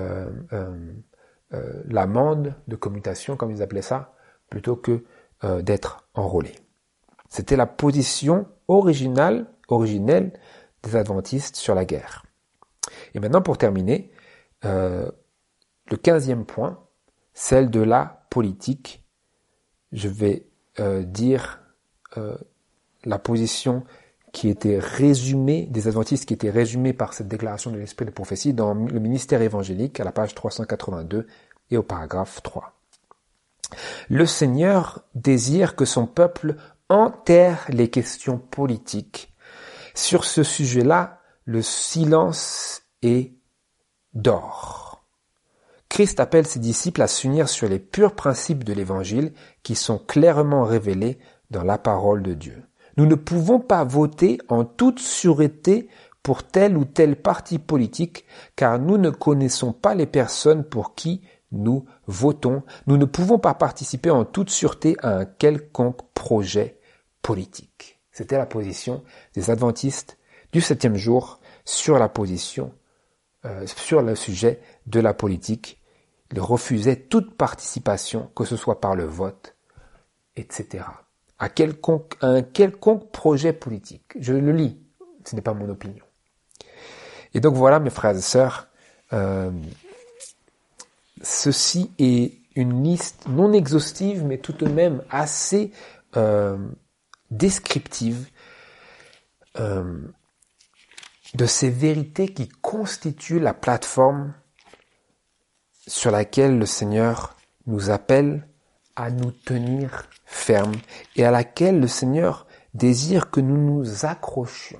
l'amende de commutation, comme ils appelaient ça, plutôt que d'être enrôlés. C'était la position originelle des adventistes sur la guerre. Et maintenant, pour terminer, le 15e point, celle de la politique. Je vais dire la position qui était résumée, des adventistes qui était résumée par cette déclaration de l'esprit de prophétie dans le ministère évangélique à la page 382 et au paragraphe 3. Le Seigneur désire que son peuple enterre les questions politiques. Sur ce sujet-là, le silence est d'or. Christ appelle ses disciples à s'unir sur les purs principes de l'Évangile qui sont clairement révélés dans la parole de Dieu. Nous ne pouvons pas voter en toute sûreté pour tel ou tel parti politique car nous ne connaissons pas les personnes pour qui nous votons. Nous ne pouvons pas participer en toute sûreté à un quelconque projet politique. C'était la position des adventistes du 7e jour sur la position, sur le sujet de la politique. Ils refusaient toute participation, que ce soit par le vote, etc. à un quelconque projet politique. Je le lis, ce n'est pas mon opinion. Et donc voilà, mes frères et sœurs, ceci est une liste non exhaustive, mais tout de même assez descriptive de ces vérités qui constituent la plateforme sur laquelle le Seigneur nous appelle à nous tenir fermes et à laquelle le Seigneur désire que nous nous accrochions.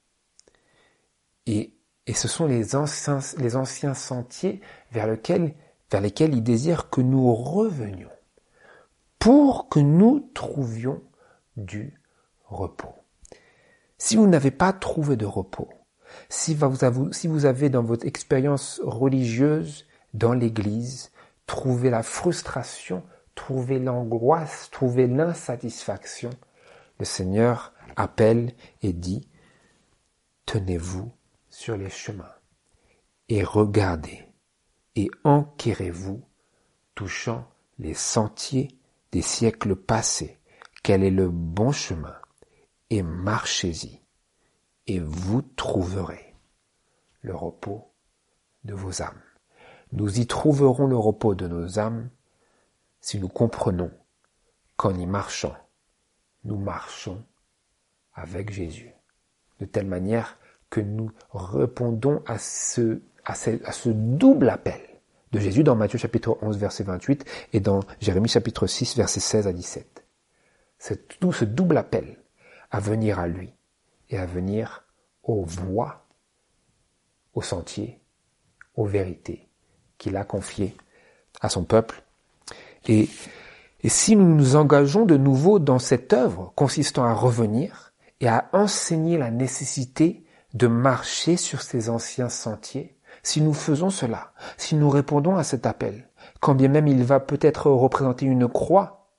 Et ce sont les anciens sentiers vers lesquels il désire que nous revenions pour que nous trouvions du repos. Si vous n'avez pas trouvé de repos, si vous avez dans votre expérience religieuse dans l'Église trouvé la frustration, trouvé l'angoisse, trouvé l'insatisfaction, le Seigneur appelle et dit « Tenez-vous sur les chemins et regardez et enquérez-vous, touchant les sentiers des siècles passés, quel est le bon chemin, et marchez-y, et vous trouverez le repos de vos âmes. » Nous y trouverons le repos de nos âmes si nous comprenons qu'en y marchant, nous marchons avec Jésus. De telle manière que nous répondons à ce double appel de Jésus dans Matthieu chapitre 11 verset 28 et dans Jérémie chapitre 6 verset 16 à 17. C'est tout ce double appel à venir à lui et à venir aux voies, aux sentiers, aux vérités qu'il a confiées à son peuple. Et si nous nous engageons de nouveau dans cette œuvre consistant à revenir et à enseigner la nécessité de marcher sur ces anciens sentiers, si nous faisons cela, si nous répondons à cet appel, quand bien même il va peut-être représenter une croix,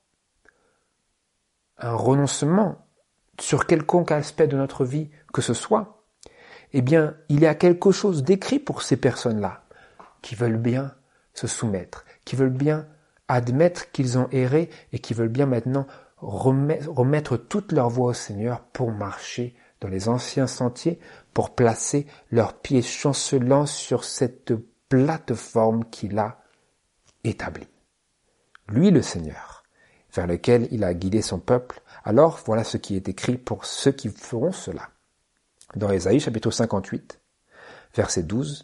un renoncement sur quelconque aspect de notre vie que ce soit, eh bien, il y a quelque chose d'écrit pour ces personnes-là, qui veulent bien se soumettre, qui veulent bien admettre qu'ils ont erré et qui veulent bien maintenant remettre toute leur voix au Seigneur pour marcher dans les anciens sentiers, pour placer leurs pieds chancelants sur cette plateforme qu'il a établie. Lui, le Seigneur, vers lequel il a guidé son peuple. Alors, voilà ce qui est écrit pour ceux qui feront cela. Dans Ésaïe, chapitre 58, versets 12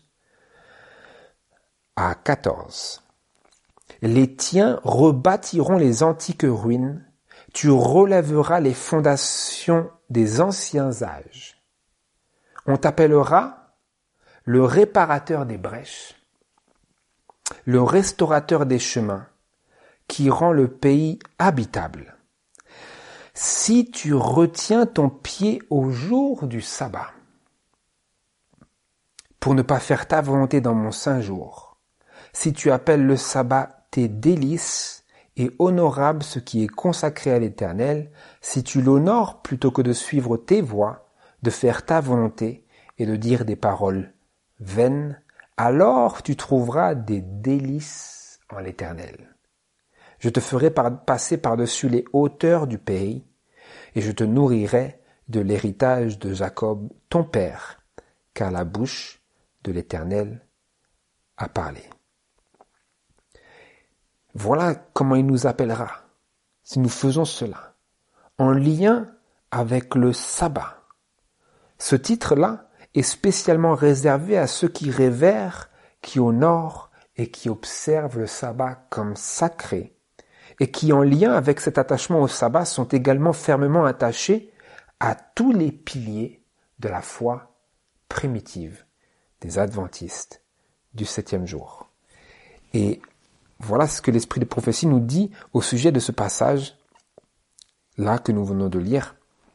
à 14. Les tiens rebâtiront les antiques ruines, tu relèveras les fondations des anciens âges. On t'appellera le réparateur des brèches, le restaurateur des chemins, qui rend le pays habitable. Si tu retiens ton pied au jour du sabbat, pour ne pas faire ta volonté dans mon saint jour, si tu appelles le sabbat tes délices et honorable ce qui est consacré à l'Éternel, si tu l'honores plutôt que de suivre tes voies, de faire ta volonté et de dire des paroles vaines, alors tu trouveras des délices en l'Éternel. Je te ferai passer par-dessus les hauteurs du pays, et je te nourrirai de l'héritage de Jacob, ton père, car la bouche de l'Éternel a parlé. Voilà comment il nous appellera, si nous faisons cela, en lien avec le sabbat. Ce titre-là est spécialement réservé à ceux qui révèrent, qui honorent et qui observent le sabbat comme sacré, et qui, en lien avec cet attachement au sabbat, sont également fermement attachés à tous les piliers de la foi primitive des adventistes du 7e jour. Et voilà ce que l'esprit de prophétie nous dit au sujet de ce passage-là que nous venons de lire.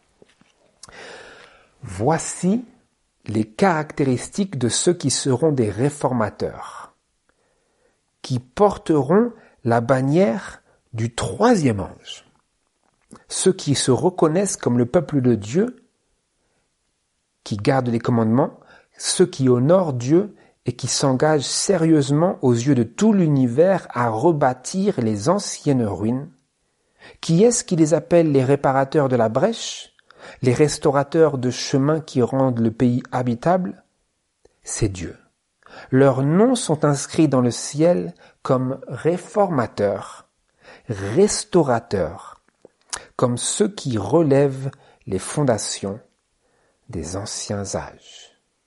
Voici les caractéristiques de ceux qui seront des réformateurs, qui porteront la bannière du 3e ange. Ceux qui se reconnaissent comme le peuple de Dieu, qui gardent les commandements, ceux qui honorent Dieu et qui s'engagent sérieusement aux yeux de tout l'univers à rebâtir les anciennes ruines. Qui est-ce qui les appelle les réparateurs de la brèche, les restaurateurs de chemins qui rendent le pays habitable? C'est Dieu. Leurs noms sont inscrits dans le ciel comme réformateurs, restaurateurs, comme ceux qui relèvent les fondations des anciens âges.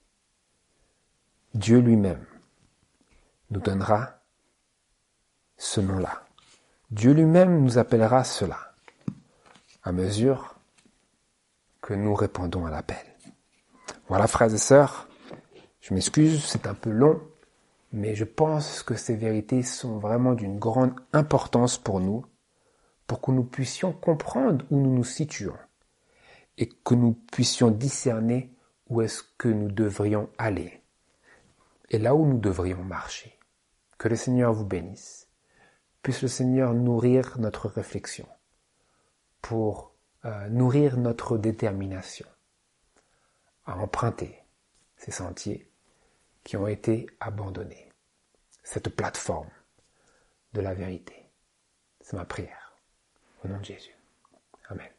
Dieu lui-même nous donnera ce nom-là. Dieu lui-même nous appellera cela, à mesure que nous répondons à l'appel. Voilà, frères et sœurs, je m'excuse, c'est un peu long, mais je pense que ces vérités sont vraiment d'une grande importance pour nous, pour que nous puissions comprendre où nous nous situons et que nous puissions discerner où est-ce que nous devrions aller et là où nous devrions marcher. Que le Seigneur vous bénisse. Puisse le Seigneur nourrir notre réflexion pour nourrir notre détermination à emprunter ces sentiers qui ont été abandonnés, cette plateforme de la vérité. C'est ma prière. Au nom de Jésus. Amen.